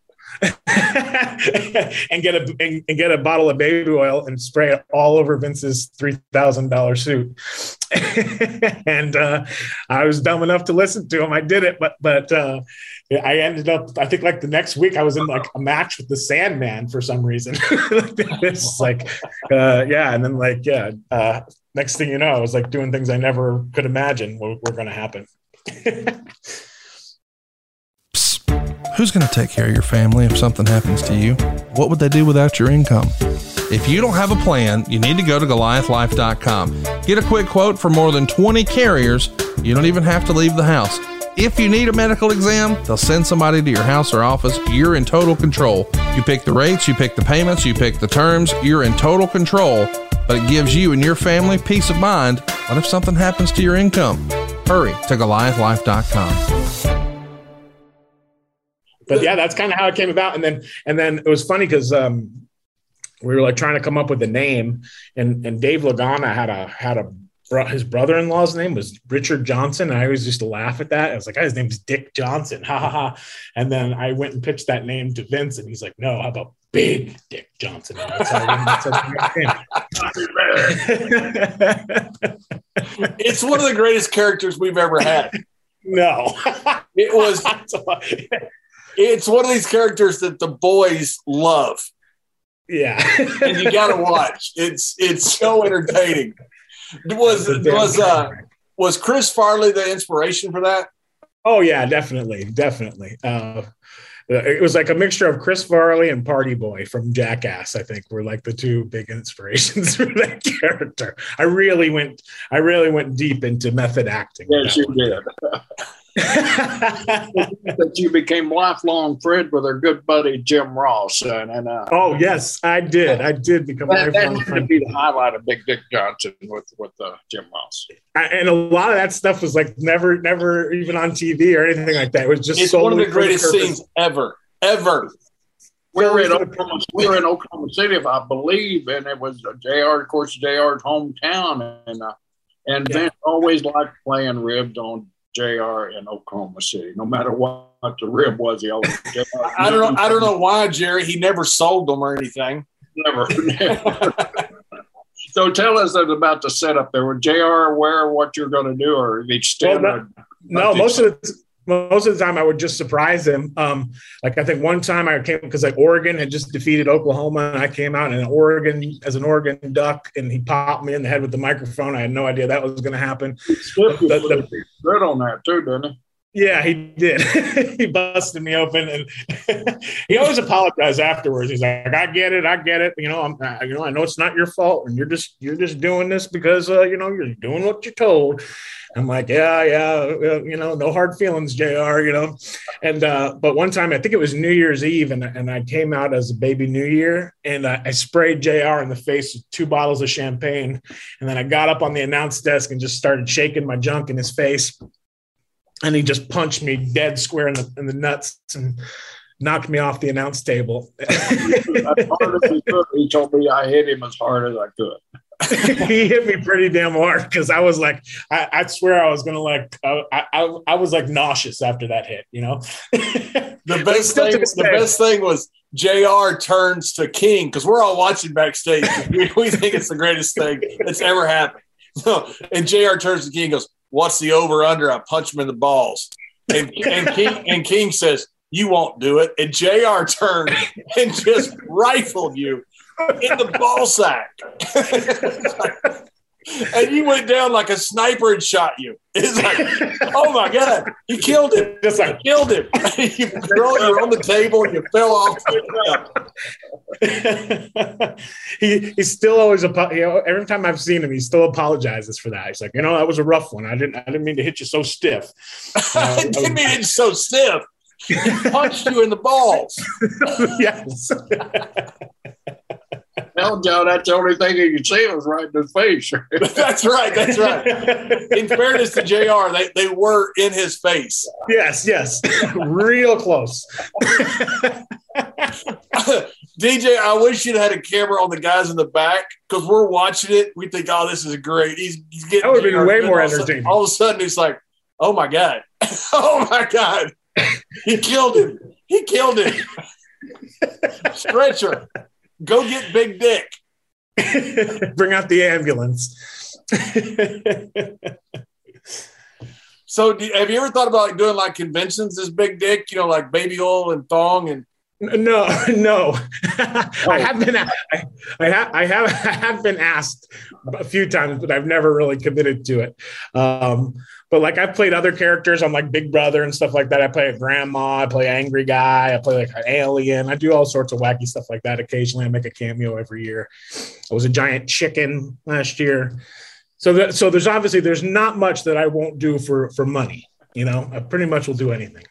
and get a bottle of baby oil and spray it all over Vince's $3,000 suit. And I was dumb enough to listen to him. I did it, but I ended up, I think like the next week I was in like a match with the Sandman for some reason. It's like, and then like, next thing you know, I was like doing things I never could imagine were going to happen. Who's going to take care of your family if something happens to you? What would they do without your income? If you don't have a plan, you need to go to GoliathLife.com. Get a quick quote for more than 20 carriers. You don't even have to leave the house. If you need a medical exam, they'll send somebody to your house or office. You're in total control. You pick the rates, you pick the payments, you pick the terms. You're in total control, but it gives you and your family peace of mind. What if something happens to your income? Hurry to GoliathLife.com. But yeah, that's kind of how it came about. And then it was funny because we were like trying to come up with a name, and Dave Lagana had his brother-in-law's name was Richard Johnson. And I always used to laugh at that. I was like, his name's Dick Johnson. Ha ha ha. And then I went and pitched that name to Vince, and he's like, "No, how about Big Dick Johnson?" It's one of the greatest characters we've ever had. No, it was. It's one of these characters that the boys love. Yeah. And you got to watch. It's so entertaining. Was Chris Farley the inspiration for that? Oh yeah, definitely. It was like a mixture of Chris Farley and Party Boy from Jackass, I think, were like the two big inspirations for that character. I really went deep into method acting. Yes, you did. That you became lifelong friends with our good buddy Jim Ross. Oh yes, I did. I did become that lifelong had to friend. be the highlight of Big Dick Johnson with Jim Ross. And a lot of that stuff was like never even on TV or anything like that. It was just It's one of the greatest scenes ever. We were in Oklahoma City, if I believe, and it was JR, of course, JR's hometown, and Vince always liked playing ribs on JR in Oklahoma City, no matter what the rib was. He always. I don't know why, Jerry. He never sold them or anything. Never. So tell us about the setup there. Was JR aware of what you're going to do, or each step? No, most of the time I would just surprise him. Like I think one time I came because like Oregon had just defeated Oklahoma, and I came out in Oregon as an Oregon Duck, and he popped me in the head with the microphone. I had no idea that was going to happen. Good on that too, didn't he? Yeah, he did. He busted me open, and he always apologized afterwards. He's like, "I get it. You know, I know it's not your fault, and you're just doing this because you're doing what you're told." I'm like, yeah, no hard feelings, JR, And but one time, I think it was New Year's Eve, and I came out as a baby New Year, and I sprayed JR in the face with 2 bottles of champagne, and then I got up on the announce desk and just started shaking my junk in his face. And he just punched me dead square in the nuts and knocked me off the announce table. As hard as he could. He told me I hit him as hard as I could. He hit me pretty damn hard because I was like, I swear I was going to I was like nauseous after that hit, The best thing was JR turns to King because we're all watching backstage. We think it's the greatest thing that's ever happened. And JR turns to King and goes, "What's the over-under? I punch him in the balls." And King says, "You won't do it." And JR turned and just rifled you in the ball sack. And you went down like a sniper and shot you. It's like, oh my God, he killed him. Just like killed him. You're on the table and you fell off. He still always every time I've seen him, he still apologizes for that. He's like, that was a rough one. I didn't mean to hit you so stiff. I didn't mean to hit you so stiff. He punched you in the balls. Yes. Hell, Joe, that's the only thing you could see was right in his face. That's right. In fairness to JR, they were in his face. Yes. Real close. DJ, I wish you'd had a camera on the guys in the back because we're watching it. We think, oh, this is great. He's getting that would have been way more entertaining. All of a sudden, it's like, oh my God. Oh my God. He killed him. Stretcher. Go get Big Dick. Bring out the ambulance. So have you ever thought about doing like conventions as Big Dick, like baby oil and thong and No. I have been asked a few times, but I've never really committed to it. But like I've played other characters on like Big Brother and stuff like that. I play a grandma, I play an angry guy, I play like an alien. I do all sorts of wacky stuff like that. Occasionally I make a cameo every year. I was a giant chicken last year. So there's not much that I won't do for money. I pretty much will do anything.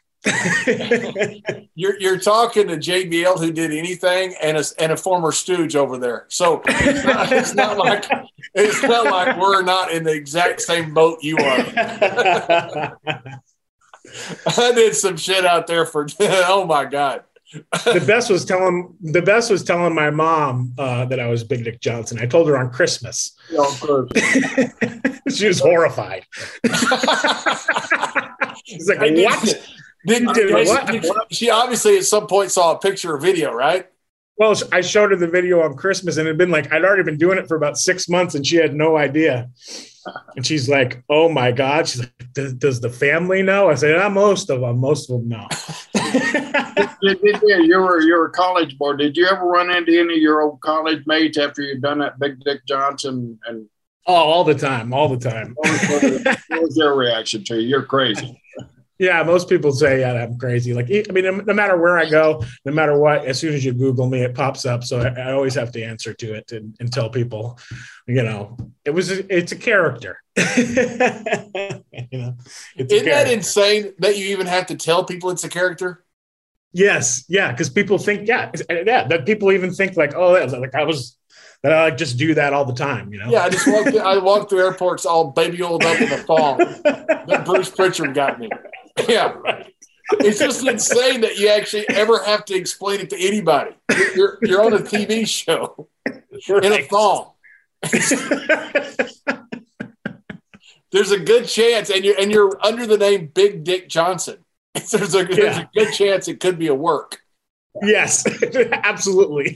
You're talking to JBL who did anything and a former stooge over there. So it's not like we're not in the exact same boat you are. I did some shit out there for oh my God. The best was telling my mom that I was Big Dick Johnson. I told her on Christmas. Oh, of course. She was horrified. She's like, what? She obviously at some point saw a picture or video, right? Well, I showed her the video on Christmas, and it had been like I'd already been doing it for about 6 months, and she had no idea. And she's like, "Oh my God!" She's like, "Does the family know?" I said, "Most of them know." You were a college boy. Did you ever run into any of your old college mates after you'd done that Big Dick Johnson? And all the time. What was their reaction to you? You're crazy. Yeah, most people say, yeah, I'm crazy. Like, I mean, no matter where I go, no matter what, as soon as you Google me, it pops up. So I always have to answer to it and tell people, it's a character. Isn't that insane that you even have to tell people it's a character? Yes. Yeah. Because people think, that people even think like, oh, like I just do that all the time, Yeah, I walked through airports all baby oiled up in the fall. Then Bruce Pritchard got me. Yeah, right. It's just insane that you actually ever have to explain it to anybody. You're on a TV show in a thong. There's a good chance, and you're under the name Big Dick Johnson. There's a good chance it could be a work. Yes, absolutely.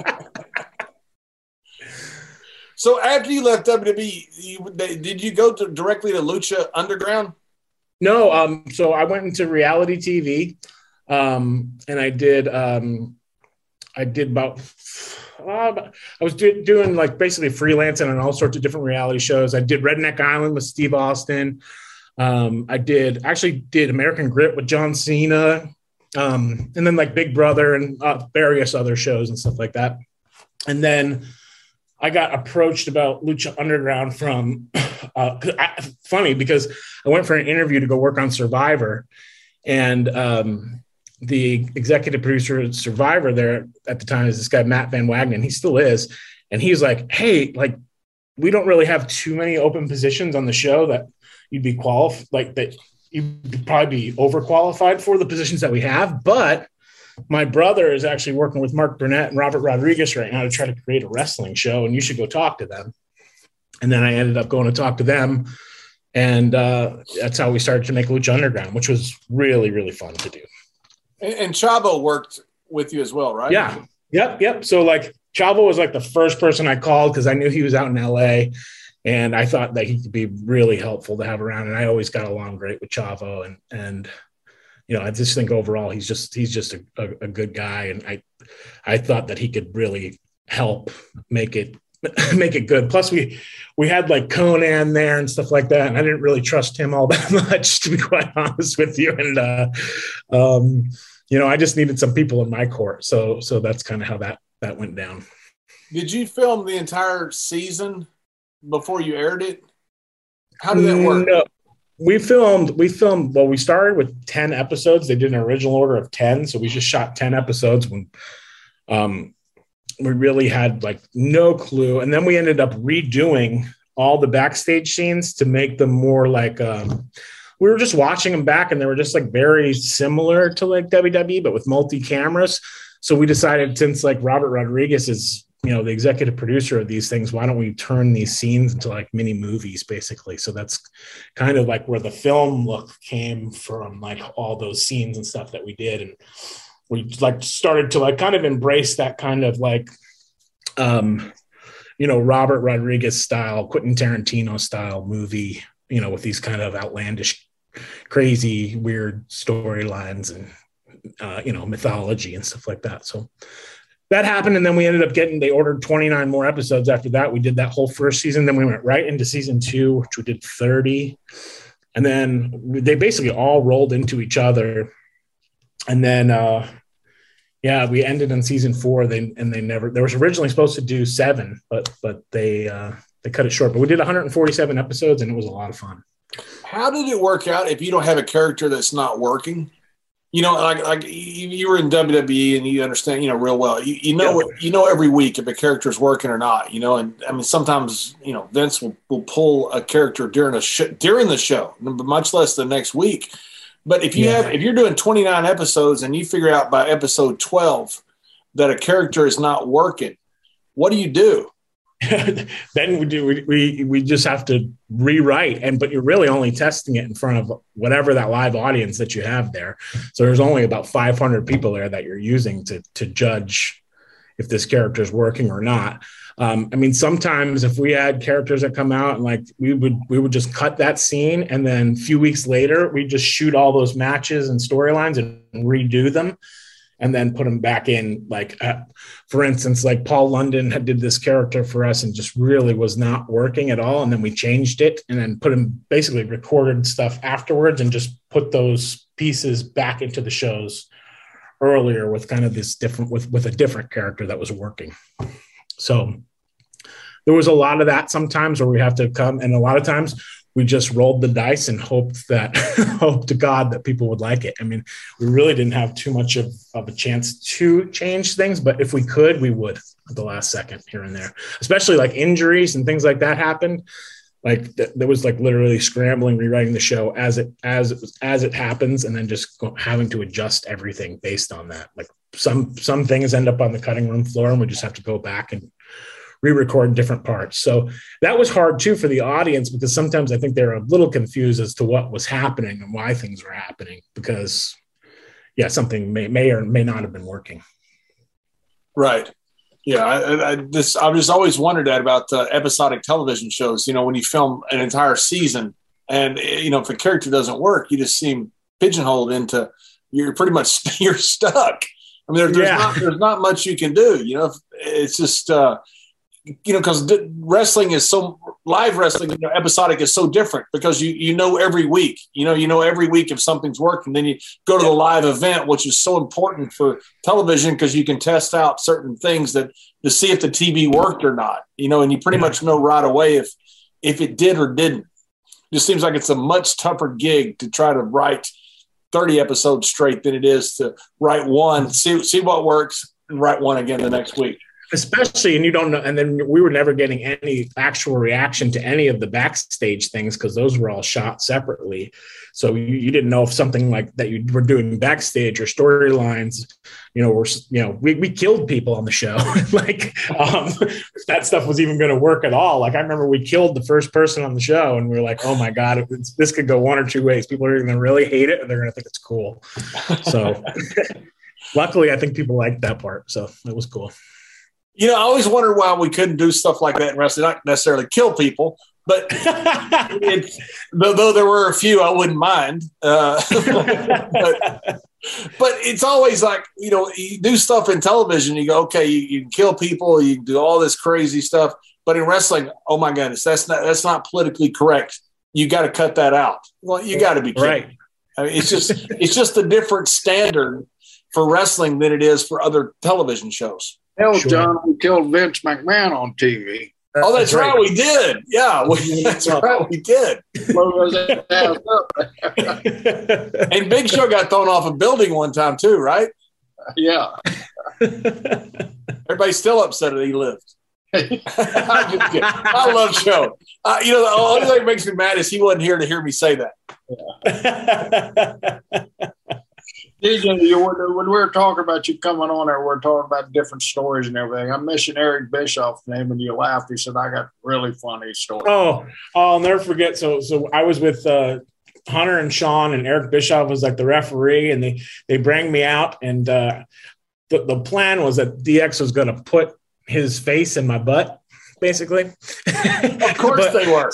So after you left WWE, did you go directly to Lucha Underground? No, so I went into reality TV, and I did about. I was doing like basically freelancing on all sorts of different reality shows. I did Redneck Island with Steve Austin. I did American Grit with John Cena, and then like Big Brother and various other shows and stuff like that. And then I got approached about Lucha Underground from funny because I went for an interview to go work on Survivor, and the executive producer of Survivor there at the time is this guy, Matt Van Wagenen. He still is. And he's like, hey, like, we don't really have too many open positions on the show that you'd be that you'd probably be overqualified for the positions that we have. But my brother is actually working with Mark Burnett and Robert Rodriguez right now to try to create a wrestling show, and you should go talk to them. And then I ended up going to talk to them. And that's how we started to make Lucha Underground, which was really, really fun to do. And Chavo worked with you as well, right? Yeah. Yep. So like Chavo was like the first person I called because I knew he was out in LA, and I thought that he could be really helpful to have around. And I always got along great with Chavo, and I just think overall he's just a good guy, and I thought that he could really help make it good. Plus we had like Conan there and stuff like that, and I didn't really trust him all that much, to be quite honest with you. And I just needed some people in my court, so that's kind of how that went down. Did you film the entire season before you aired it? How did that work? No. We filmed. Well, we started with 10 episodes. They did an original order of 10, so we just shot 10 episodes when we really had like no clue. And then we ended up redoing all the backstage scenes to make them more like we were just watching them back, and they were just like very similar to like WWE, but with multi cameras. So we decided, since like Robert Rodriguez is the executive producer of these things, why don't we turn these scenes into like mini movies, basically? So that's kind of like where the film look came from, like all those scenes and stuff that we did. And we like started to like kind of embrace that kind of like, Robert Rodriguez style, Quentin Tarantino style movie, with these kind of outlandish, crazy, weird storylines and, mythology and stuff like that. So that happened. And then we ended up they ordered 29 more episodes after that. We did that whole first season. Then we went right into season 2, which we did 30. And then they basically all rolled into each other. And then, we ended in season 4. They was originally supposed to do 7, but they cut it short. But we did 147 episodes, and it was a lot of fun. How did it work out if you don't have a character that's not working? Like you were in WWE and you understand, real well. You know every week if a character is working or not. And I mean sometimes Vince will pull a character during the show, much less the next week. But if you're doing 29 episodes and you figure out by episode 12 that a character is not working, what do you do? Then we just have to rewrite, but you're really only testing it in front of whatever that live audience that you have there. So there's only about 500 people there that you're using to judge if this character is working or not. Sometimes if we had characters that come out and like we would just cut that scene, and then a few weeks later we just shoot all those matches and storylines and redo them. and then put them back in. Like, for instance, like Paul London did this character for us and just really was not working at all. And then we changed it and then put him, basically recorded stuff afterwards and just put those pieces back into the shows earlier with kind of this different, with a different character that was working. So there was a lot of that sometimes where we have to come, and a lot of times we just rolled the dice and hoped to God that people would like it. I mean, we really didn't have too much of a chance to change things, but if we could, we would at the last second here and there, especially like injuries and things like that happened. Like there was like literally scrambling, rewriting the show as it happens, and then just having to adjust everything based on that. Like some things end up on the cutting room floor, and we just have to go back and re-record different parts. So that was hard too for the audience, because sometimes I think they're a little confused as to what was happening and why things were happening, because something may or may not have been working. Right. Yeah. I've just always wondered that about episodic television shows, when you film an entire season and, if a character doesn't work, you just seem pigeonholed into, you're pretty much, you're stuck. I mean, there's not much you can do, it's just, because wrestling is live wrestling, episodic is so different, because you know every week, every week if something's working, then you go to the live event, which is so important for television, because you can test out certain things to see if the TV worked or not, and you pretty much know right away if it did or didn't. It just seems like it's a much tougher gig to try to write 30 episodes straight than it is to write one, see what works, and write one again the next week. Especially, and you don't know, and then we were never getting any actual reaction to any of the backstage things, because those were all shot separately. So you didn't know if something like that you were doing backstage or storylines, we killed people on the show. Like if that stuff was even going to work at all. Like I remember we killed the first person on the show, and we were like, oh my God, this could go one or two ways. People are going to really hate it, or they're going to think it's cool. So luckily, I think people liked that part. So it was cool. I always wondered why we couldn't do stuff like that in wrestling, not necessarily kill people, but though there were a few I wouldn't mind. But it's always like, you do stuff in television, you go, okay, you can kill people, you can do all this crazy stuff. But in wrestling, oh my goodness, that's not politically correct. You got to cut that out. Well, you got to be kidding. Right. I mean, it's just a different standard for wrestling than it is for other television shows. Hell, sure. John, we killed Vince McMahon on TV. Oh, that's right. We did. Yeah, that's right. We did. And Big Show got thrown off a building one time too, right? Yeah. Everybody's still upset that he lived. I'm just kidding. I love Show. The only thing that makes me mad is he wasn't here to hear me say that. Yeah. DJ, when we were talking about you coming on there, we're talking about different stories and everything. I mentioned Eric Bischoff's name, and you laughed. He said, "I got really funny stories." Oh, I'll never forget. So I was with Hunter and Sean, and Eric Bischoff was like the referee, and they bring me out, and the plan was that DX was going to put his face in my butt, basically. Of course they were.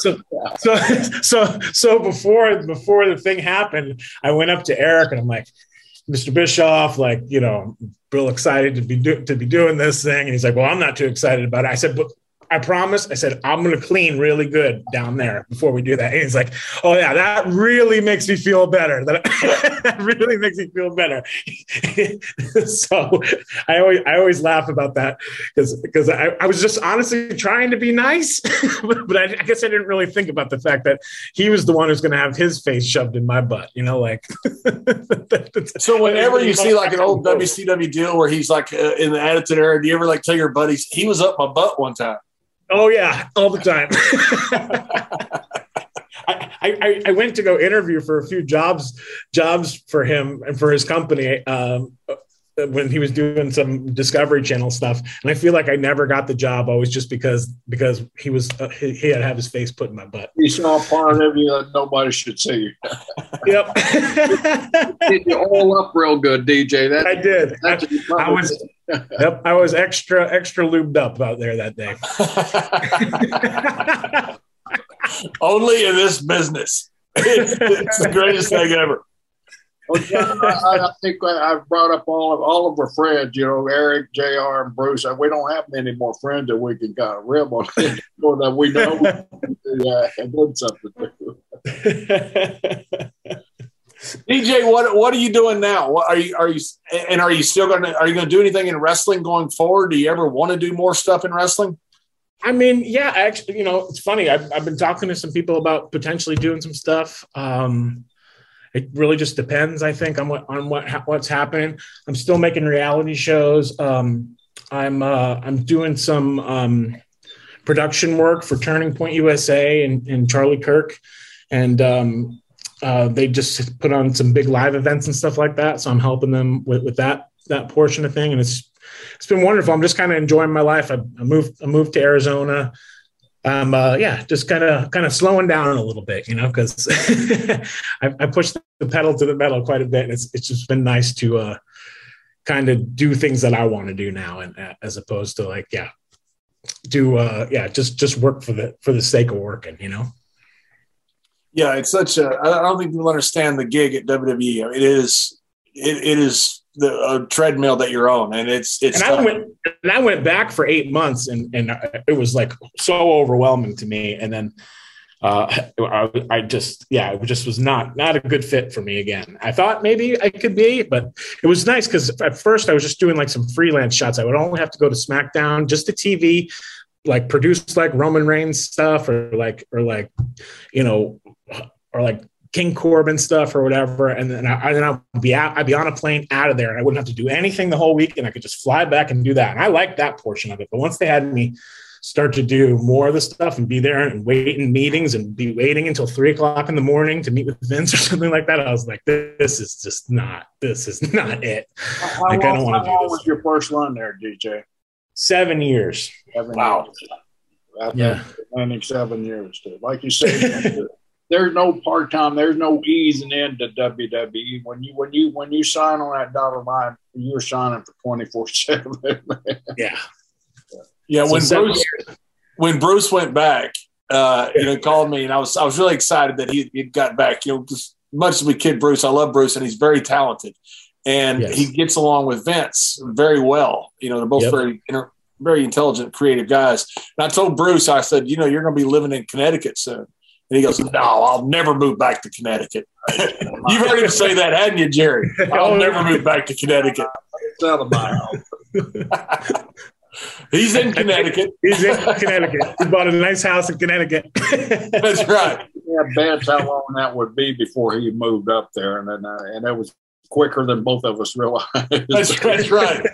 So before the thing happened, I went up to Eric and I'm like, Mr. Bischoff, real excited to be doing this thing. And he's like, well, I'm not too excited about it. I said, but I promise. I said, I'm going to clean really good down there before we do that. And he's like, oh yeah, that really makes me feel better. That really makes me feel better. So I always laugh about that because I was just honestly trying to be nice, but I guess I didn't really think about the fact that he was the one who's going to have his face shoved in my butt, So whenever you see like an old WCW deal where he's like in the Attitude Era, do you ever like tell your buddies, he was up my butt one time? Oh yeah, all the time. I went to go interview for a few jobs for him and for his company when he was doing some Discovery Channel stuff, and I feel like I never got the job always just because he was he had to have his face put in my butt. You saw a part of you that nobody should see. Yep. Did you all up real good, DJ? I did. I was extra lubed up out there that day. Only in this business. It's the greatest thing ever. Well, John, I think I've brought up all of our friends, Eric, JR, and Bruce. We don't have many more friends that we can kind of rib on or that we know did something to. DJ, what are you doing now? What are you still going to do anything in wrestling going forward? Do you ever want to do more stuff in wrestling? I mean, yeah, actually, it's funny. I've been talking to some people about potentially doing some stuff. It really just depends, I think, on what's happening. I'm still making reality shows. I'm doing some production work for Turning Point USA and Charlie Kirk, and they just put on some big live events and stuff like that. So I'm helping them with that portion of thing, and it's been wonderful. I'm just kind of enjoying my life. I moved to Arizona. Just kind of slowing down a little bit, because I pushed the pedal to the metal quite a bit. And it's just been nice to kind of do things that I want to do now, and as opposed to just work for the sake of working, Yeah, it's I don't think people understand the gig at WWE. It is a treadmill that you're on, and it's. And I went back for 8 months, and it was like so overwhelming to me. And then it just was not a good fit for me again. I thought maybe I could be, but it was nice because at first I was just doing like some freelance shots. I would only have to go to SmackDown, just to TV, like produce like Roman Reigns stuff or like King Corbin stuff or whatever. And then I'd be on a plane out of there, and I wouldn't have to do anything the whole week, and I could just fly back and do that. And I liked that portion of it. But once they had me start to do more of the stuff and be there and wait in meetings and be waiting until 3:00 in the morning to meet with Vince or something like that, I was like, this is not it. How long was your first run there, DJ? 7 years. 7 wow. Years. Yeah. 7 years too. Like you said, there's no part-time, there's no easing into WWE. When you sign on that dotted line, you're signing for 24/7. Yeah. Yeah. When Bruce went back, called me, and I was really excited that he got back. As much as we kid Bruce, I love Bruce, and he's very talented, and he gets along with Vince very well. They're both very intelligent, creative guys. And I told Bruce, I said, you're going to be living in Connecticut soon. And he goes, no, I'll never move back to Connecticut. You've heard him say that, hadn't you, Jerry? I'll never move back to Connecticut. It's out of my house. He's in Connecticut. He bought a nice house in Connecticut. That's right. Yeah, bets how long that would be before he moved up there, and then that was quicker than both of us realized. That's right.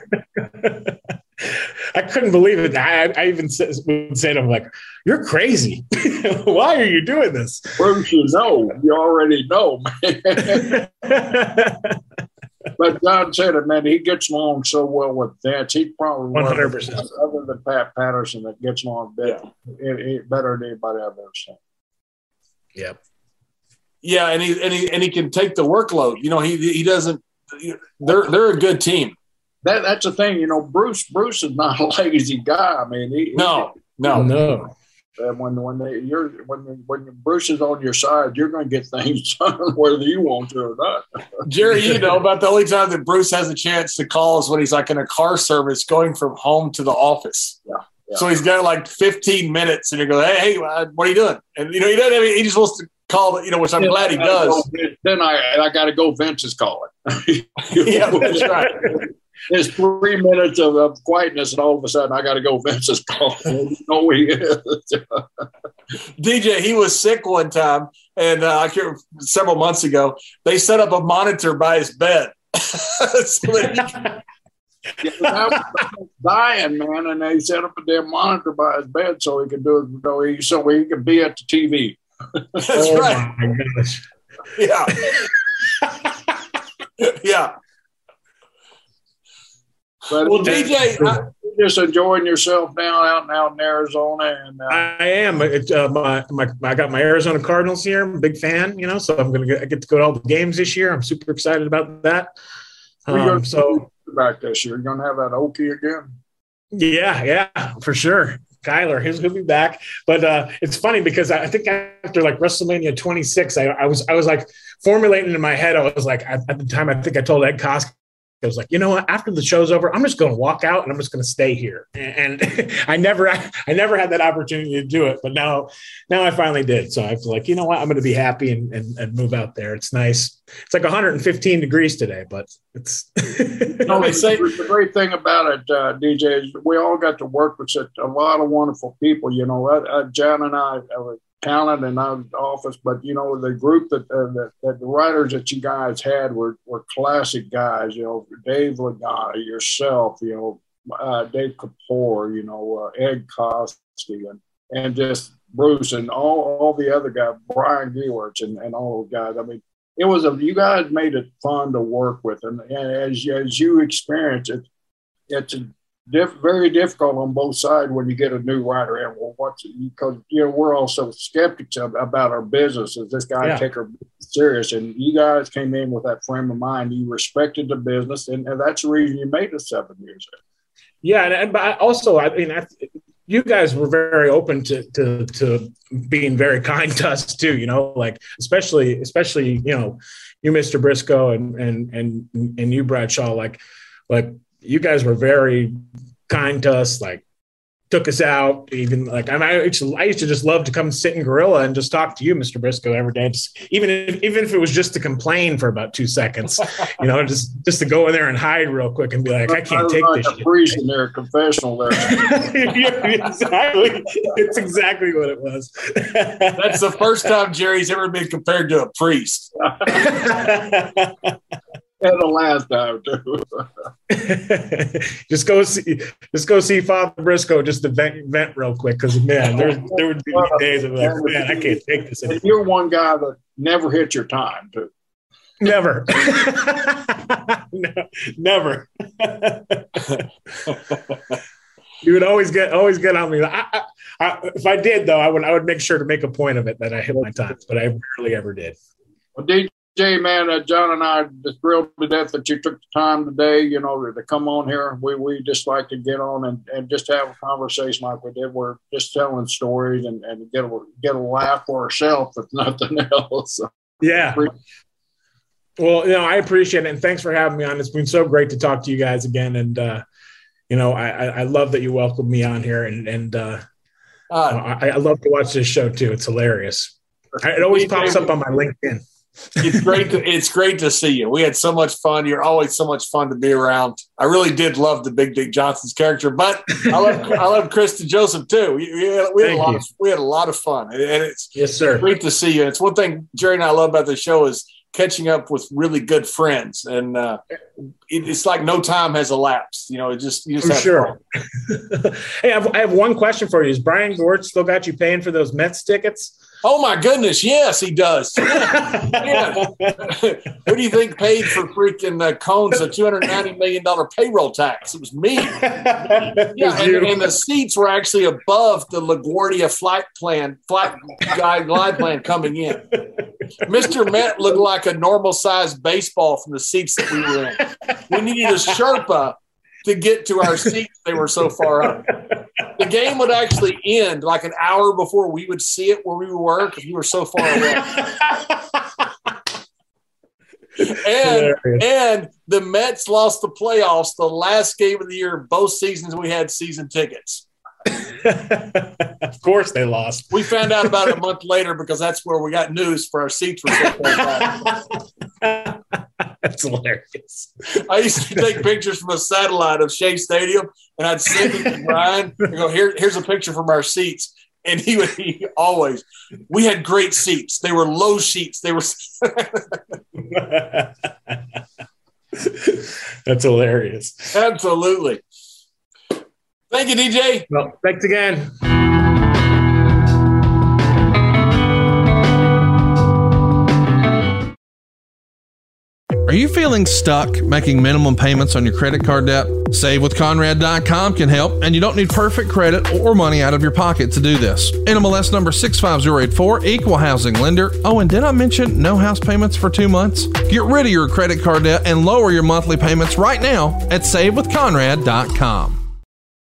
I couldn't believe it. I even would say to him, like, you're crazy. Why are you doing this? Bruce, you already know, man. But John said it, man, he gets along so well with Vince. He's probably 100%. Other than Pat Patterson that gets along better than anybody I've ever seen. Yep. Yeah, and he can take the workload. He doesn't. They're a good team. That's the thing, Bruce is not a lazy guy. I mean, no. When Bruce is on your side, you're going to get things done whether you want to or not. Jerry, about the only time that Bruce has a chance to call is when he's like in a car service going from home to the office. Yeah. So he's got like 15 minutes, and you go, hey, what are you doing? And he doesn't. I mean, he just wants to call it, which I'm glad he does. Then I got to go. Vince is calling. Yeah, that's right. There's 3 minutes of quietness, and all of a sudden, I got to go. Vince is calling. No, he is. DJ, he was sick one time, and several months ago, they set up a monitor by his bed. So that I was dying, man, and they set up a damn monitor by his bed so he could so he could be at the TV. That's right. My gosh. Yeah. Yeah. But well, DJ, you're just enjoying yourself now out in Arizona, and I am. I got my Arizona Cardinals here. I'm a big fan, so I'm I get to go to all the games this year. I'm super excited about that. So back this year, you're gonna have that Okie again. Yeah, for sure. Kyler, he'll be back. But it's funny because I think after like WrestleMania 26, I was like, formulating in my head, I was like, at the time, I think I told Ed Kosk, I was like, you know what? After the show's over, I'm just going to walk out and I'm just going to stay here. And I never had that opportunity to do it, but now I finally did. So I feel like, you know what? I'm going to be happy and move out there. It's nice. It's like 115 degrees today, but it's. The great thing about it, DJ, is we all got to work with a lot of wonderful people. You know, John and I were talent in our office, but you know, the group that the writers that you guys had were classic guys. You know, Dave Lagana, yourself, you know, Dave Kapoor, you know, Ed Koski, and just Bruce and all the other guys, Brian Gewirtz and all those guys. I mean, it was you guys made it fun to work with, and as you experience it, it's very difficult on both sides when you get a new writer in. Well, because you know we're also skeptics about our business. Is this guy take our business serious? And you guys came in with that frame of mind. You respected the business, and that's the reason you made it 7 years. Yeah, but also, I mean, you guys were very open to being very kind to us too. You know, like especially you know, you, Mr. Briscoe, and you, Bradshaw, like you guys were very kind to us, like took us out. Even like I used to just love to come sit in Gorilla and just talk to you, Mr. Briscoe, every day. Even if it was just to complain for about 2 seconds, you know, just to go in there and hide real quick and be like, I can't take this shit. Priest in their confessional there. Yeah, exactly. It's exactly what it was. That's the first time Jerry's ever been compared to a priest. And the last time too. just go see Father Briscoe just to vent real quick, because man, there would be days of like, man, I can't take this anymore. And you're one guy that never hit your time too. Never. No, never. You would always get on me. If I did though, I would make sure to make a point of it that I hit my times, but I rarely ever did. Well, DJ, man, John and I are just thrilled to death that you took the time today, you know, to come on here. We just like to get on and just have a conversation like we did. We're just telling stories and get a laugh for ourselves, if nothing else. So, yeah. Well, you know, I appreciate it, and thanks for having me on. It's been so great to talk to you guys again, and you know, I love that you welcomed me on here, and I love to watch this show too. It's hilarious. It always pops up on my LinkedIn. It's great to see you. We had so much fun. You're always so much fun to be around. I really did love the Big Dick Johnson's character, but I love Krista Joseph too. We had a lot of fun, and it's yes, sir. Great to see you. It's one thing Jerry and I love about the show is catching up with really good friends, and it's like no time has elapsed. You know, you just have sure. Hey, I have one question for you. Is Brian Gewirtz still got you paying for those Mets tickets? Oh my goodness, yes, he does. Yeah. Who do you think paid for freaking Cohn's a $290 million payroll tax? It was me. Yeah, and the seats were actually above the LaGuardia glide plan coming in. Mr. Met looked like a normal-sized baseball from the seats that we were in. We needed a Sherpa to get to our seats. They were so far up. The game would actually end like an hour before we would see it where we were because we were so far away. And the Mets lost the playoffs the last game of the year. Both seasons we had season tickets. Of course they lost. We found out about it a month later because that's where we got news for our seats were so far back. That's hilarious. I used to take pictures from a satellite of Shea Stadium, and I'd send it to Brian and go, here's a picture from our seats. And he always, we had great seats. They were low seats. They were. That's hilarious. Absolutely. Thank you, DJ. Well, thanks again. Are you feeling stuck making minimum payments on your credit card debt? SaveWithConrad.com can help, and you don't need perfect credit or money out of your pocket to do this. NMLS number 65084, equal housing lender. Oh, and did I mention no house payments for 2 months? Get rid of your credit card debt and lower your monthly payments right now at SaveWithConrad.com.